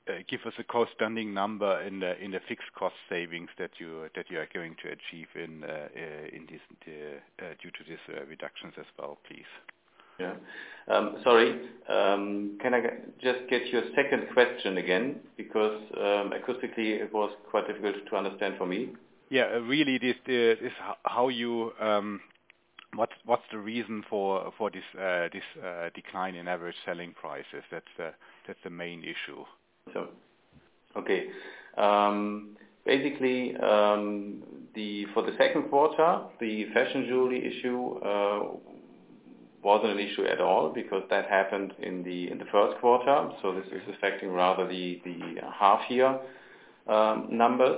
uh, give us a corresponding number in the in the fixed cost savings that you that you are going to achieve in uh, uh, in this uh, uh, due to these uh, reductions as well, please? Yeah. Um, sorry, um, can I get, just get your second question again? Because um, acoustically it was quite difficult to understand for me. Yeah, uh, really, this uh, is ho- how you. Um, what's what's the reason for for this uh, this uh, decline in average selling prices? That's the that's the main issue. So, okay. Um, basically, um, the for the second quarter, the fashion jewelry issue. Uh, wasn't an issue at all because that happened in the in the first quarter. So this is affecting rather the the half year um, numbers.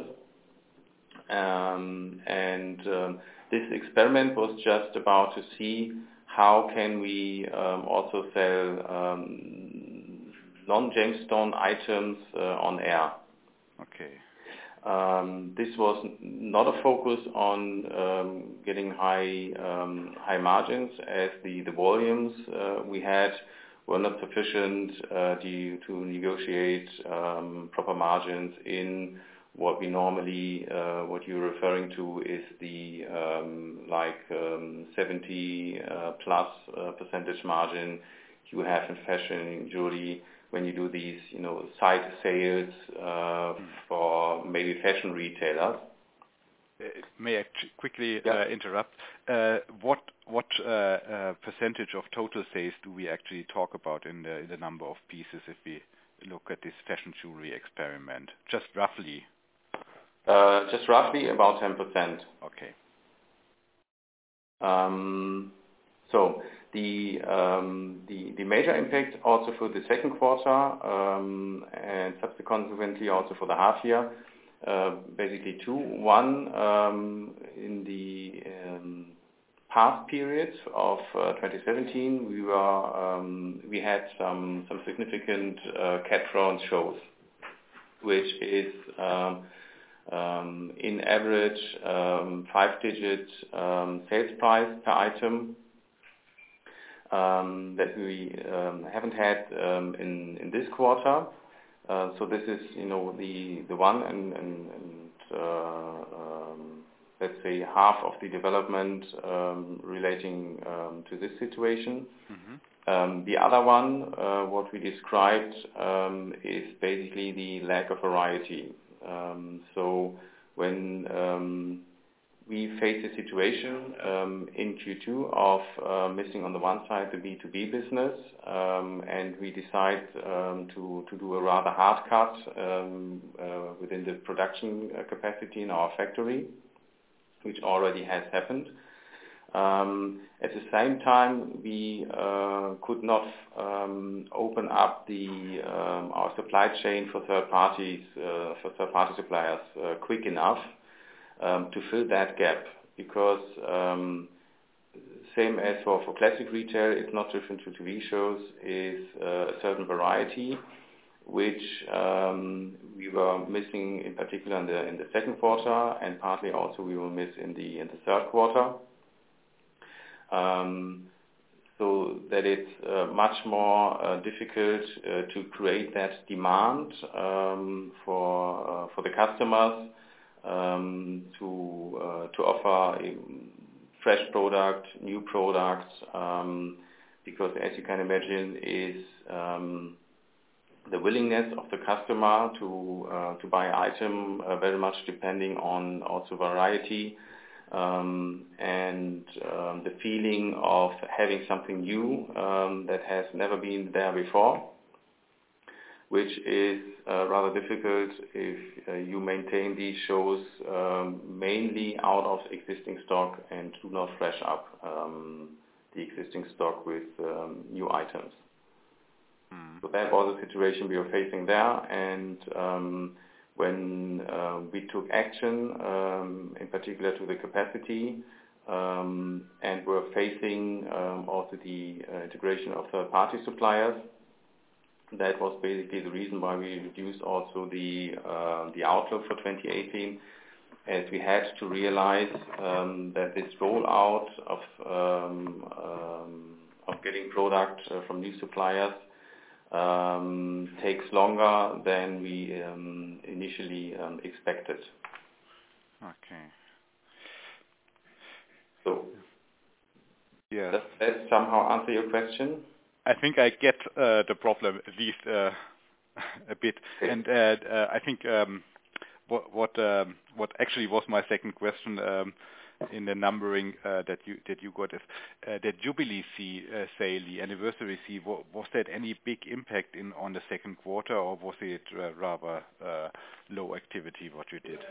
Um, and um, this experiment was just about to see how can we um, also sell um, non-gemstone items uh, on air. Okay. Um, this was not a focus on um, getting high um, high margins, as the the volumes uh, we had were not sufficient uh, to, to negotiate um, proper margins in what we normally uh, what you're referring to is the um, like um, seventy uh, plus uh, percentage margin you have in fashion jewelry when you do these, you know, side sales uh, for maybe fashion retailers. Uh, May I ch- quickly Yeah. uh, interrupt? Uh, What what uh, uh, percentage of total sales do we actually talk about in the in the number of pieces if we look at this fashion jewelry experiment? Just roughly. Uh, just roughly about ten percent. Okay. Um, so the, um, the the major impact also for the second quarter um, and subsequently also for the half year, uh, basically two. One, um, in the um, past periods of uh, twenty seventeen, we were um, we had some some significant uh, cat throne shows, which is um, um, in average um, five-digit um, sales price per item um, that we um, haven't had um, in in this quarter. Uh, so this is, you know, the the one and, and, and uh, um, let's say half of the development um, relating um, to this situation. Mm-hmm. Um, the other one, uh, what we described, um, is basically the lack of variety. Um, so when um, we face a situation um, in Q two of uh, missing on the one side the B two B business, um, and we decide um, to, to do a rather hard cut um, uh, within the production uh, capacity in our factory, which already has happened. Um, at the same time, we uh, could not um, open up the um, our supply chain for third parties, uh, for third party suppliers, uh, quick enough um, to fill that gap. Because um, same as for, for classic retail, it's not different to T V shows. Is uh, a certain variety, which um, we were missing in particular in the in the second quarter, and partly also we will miss in the in the third quarter. Um, so that it's uh, much more uh, difficult uh, to create that demand um, for uh, for the customers um, to uh, to offer a fresh product, new products, um, because as you can imagine, is um, the willingness of the customer to uh, to buy item uh, very much depending on also variety. Um, and um, the feeling of having something new um, that has never been there before, which is uh, rather difficult if uh, you maintain these shows um, mainly out of existing stock and do not fresh up um, the existing stock with um, new items. Mm. So that was the situation we were facing there, and um, when uh, we took action, um, in particular to the capacity, um, and were facing um, also the uh, integration of third-party suppliers. That was basically the reason why we reduced also the uh, the outlook for twenty eighteen, as we had to realize um, that this rollout of um, um, of getting product uh, from new suppliers um, takes longer than we um, initially um, expected. Okay. So, yes. does that somehow answer your question? I think I get uh, the problem at least uh, a bit, Okay. and uh, uh, I think um, what what um, what actually was my second question um, in the numbering uh, that you that you got is uh, the Jubilee C uh, sale, the anniversary C. wa- Was that any big impact in on the second quarter, or was it uh, rather uh, low activity what you did?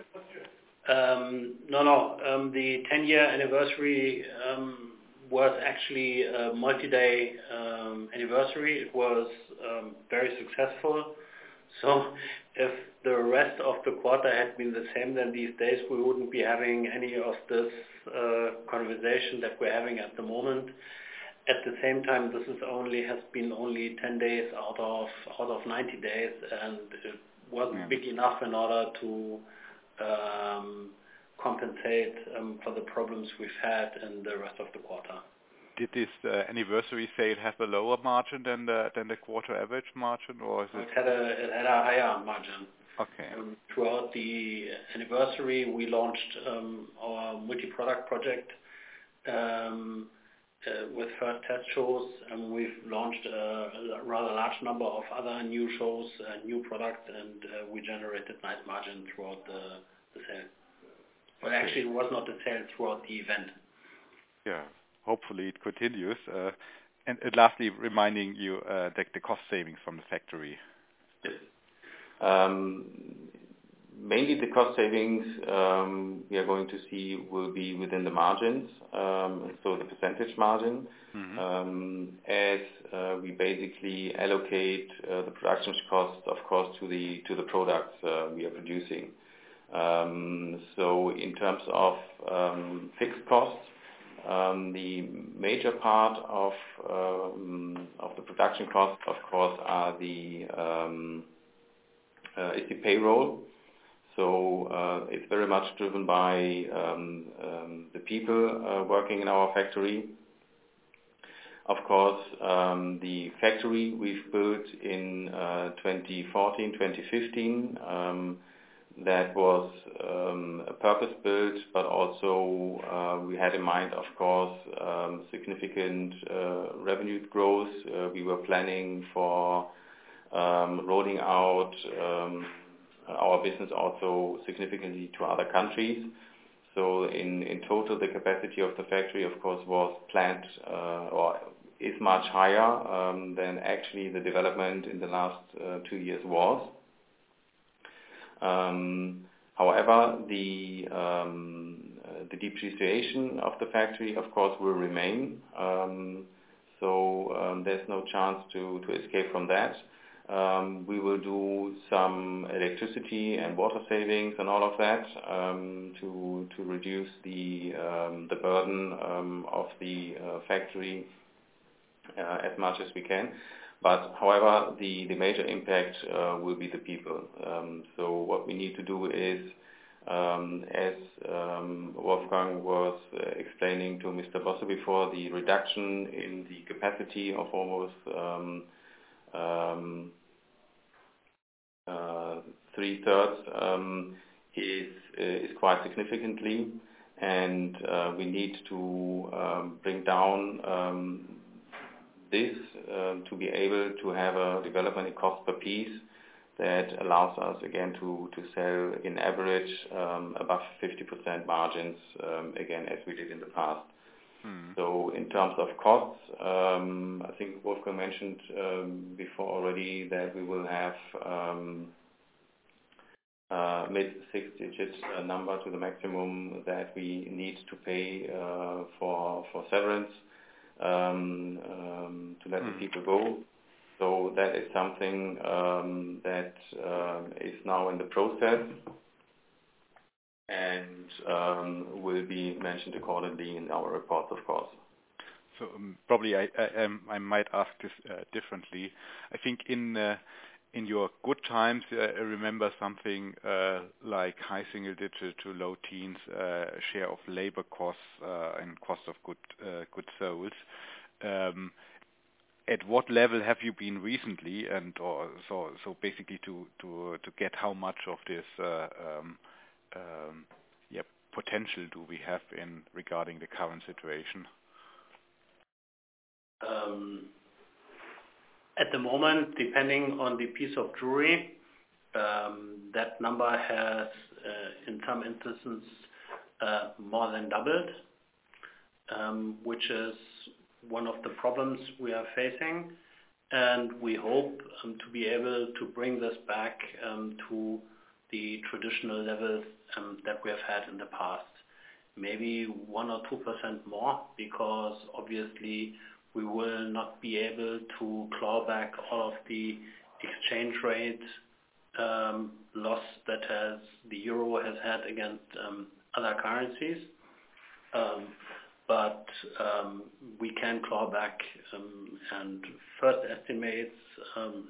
Um, no, no. Um, the ten-year anniversary um, was actually a multi-day um, anniversary. It was um, very successful. So if the rest of the quarter had been the same, then these days we wouldn't be having any of this uh, conversation that we're having at the moment. At the same time, this is only has been only ten days out of out of ninety days, and it wasn't Yeah. big enough in order to um, compensate um, for the problems we've had in the rest of the quarter. Did this uh, anniversary sale have a lower margin than the than the quarter average margin, or is It it had a it had a higher margin. okay? Um, throughout the anniversary, we launched um, our multi-product project um, uh, with first test shows, and we've launched a, a rather large number of other new shows, uh, new products, and uh, we generated nice margin throughout the, the sale. Well, Okay. actually, it was not a sale throughout the event. Yeah. Hopefully it continues. Uh, and, and lastly, reminding you uh, that the cost savings from the factory. Yes. Um, Mainly the cost savings um, we are going to see will be within the margins, um, so the percentage margin, Mm-hmm. um, as uh, we basically allocate uh, the production costs, of course, to the to the products uh, we are producing. Um, so in terms of um, fixed costs, um, the major part of um, of the production costs, of course, are the um, uh, is the payroll. So uh, it's very much driven by um, um, the people uh, working in our factory. Of course, um, the factory we've built in uh, twenty fourteen, twenty fifteen, um, that was um, a purpose built, but also uh, we had in mind, of course, um, significant uh, revenue growth. Uh, we were planning for um, rolling out um, our business also significantly to other countries. So in, in total, the capacity of the factory, of course, was planned uh, or is much higher um, than actually the development in the last uh, two years was. Um, however, the um, uh, the depreciation of the factory, of course, will remain. Um, so um, there's no chance to, to escape from that. Um, we will do some electricity and water savings and all of that um, to to reduce the um, the burden um, of the uh, factory uh, as much as we can. But however, the, the major impact uh, will be the people. Um, so what we need to do is, um, as um, Wolfgang was uh, explaining to Mister Bosse before, the reduction in the capacity of almost um, um, uh, three thirds um, is uh, is quite significantly, and uh, we need to um, bring down um, this uh, to be able to have a development in cost per piece that allows us again to to sell in average um, above fifty percent margins um, again as we did in the past. So in terms of costs, um, I think Wolfgang mentioned um, before already that we will have um, uh, mid six-digit uh, number to the maximum that we need to pay uh, for for severance um, um, to let Mm. the people go. So that is something um, that um, is now in the process and um, will be mentioned accordingly in our reports, of course. So um, probably I I, um, I might ask this uh, differently. I think in uh, in your good times, uh, I remember something uh, like high single digit to low teens uh, share of labor costs uh, and cost of good uh, goods sold. Um, at what level have you been recently, and or so so basically to to to get how much of this uh, um, um, yeah potential do we have in regarding the current situation? Um, at the moment, depending on the piece of jewelry, um, that number has uh, in some instances uh, more than doubled, um, which is one of the problems we are facing, and we hope um, to be able to bring this back um, to the traditional levels um, that we have had in the past. Maybe one or two percent more, because obviously we will not be able to claw back all of the exchange rate um, loss that has the euro has had against um, other currencies. Um, but um, we can claw back, um, and first estimates um,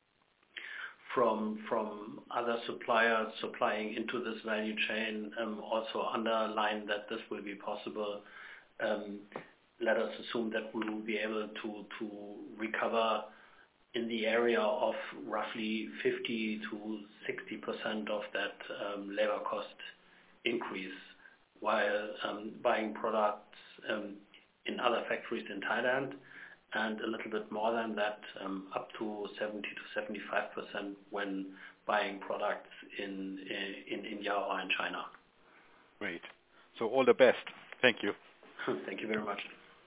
from from other suppliers supplying into this value chain um, also underline that this will be possible. Um, let us assume that we will be able to to recover in the area of roughly fifty to sixty percent of that um, labor cost increase, while um, buying products um, in other factories in Thailand, and a little bit more than that, um, up to seventy to seventy-five percent when buying products in, in in India or in China. Great. So all the best. Thank you. Thank you very much.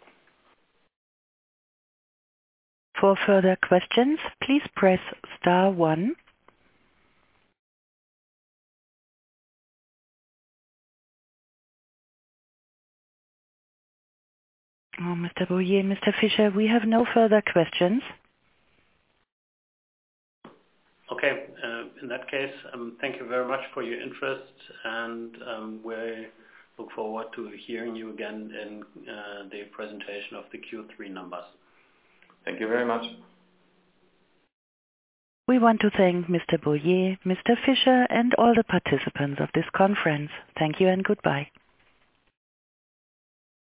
For further questions, please press star one. Oh, Mister Bouyer, Mister Fischer, we have no further questions. Okay. Uh, in that case, um, thank you very much for your interest, and um, we look forward to hearing you again in uh, the presentation of the Q three numbers. Thank you very much. We want to thank Mister Bouyer, Mister Fischer, and all the participants of this conference. Thank you and goodbye.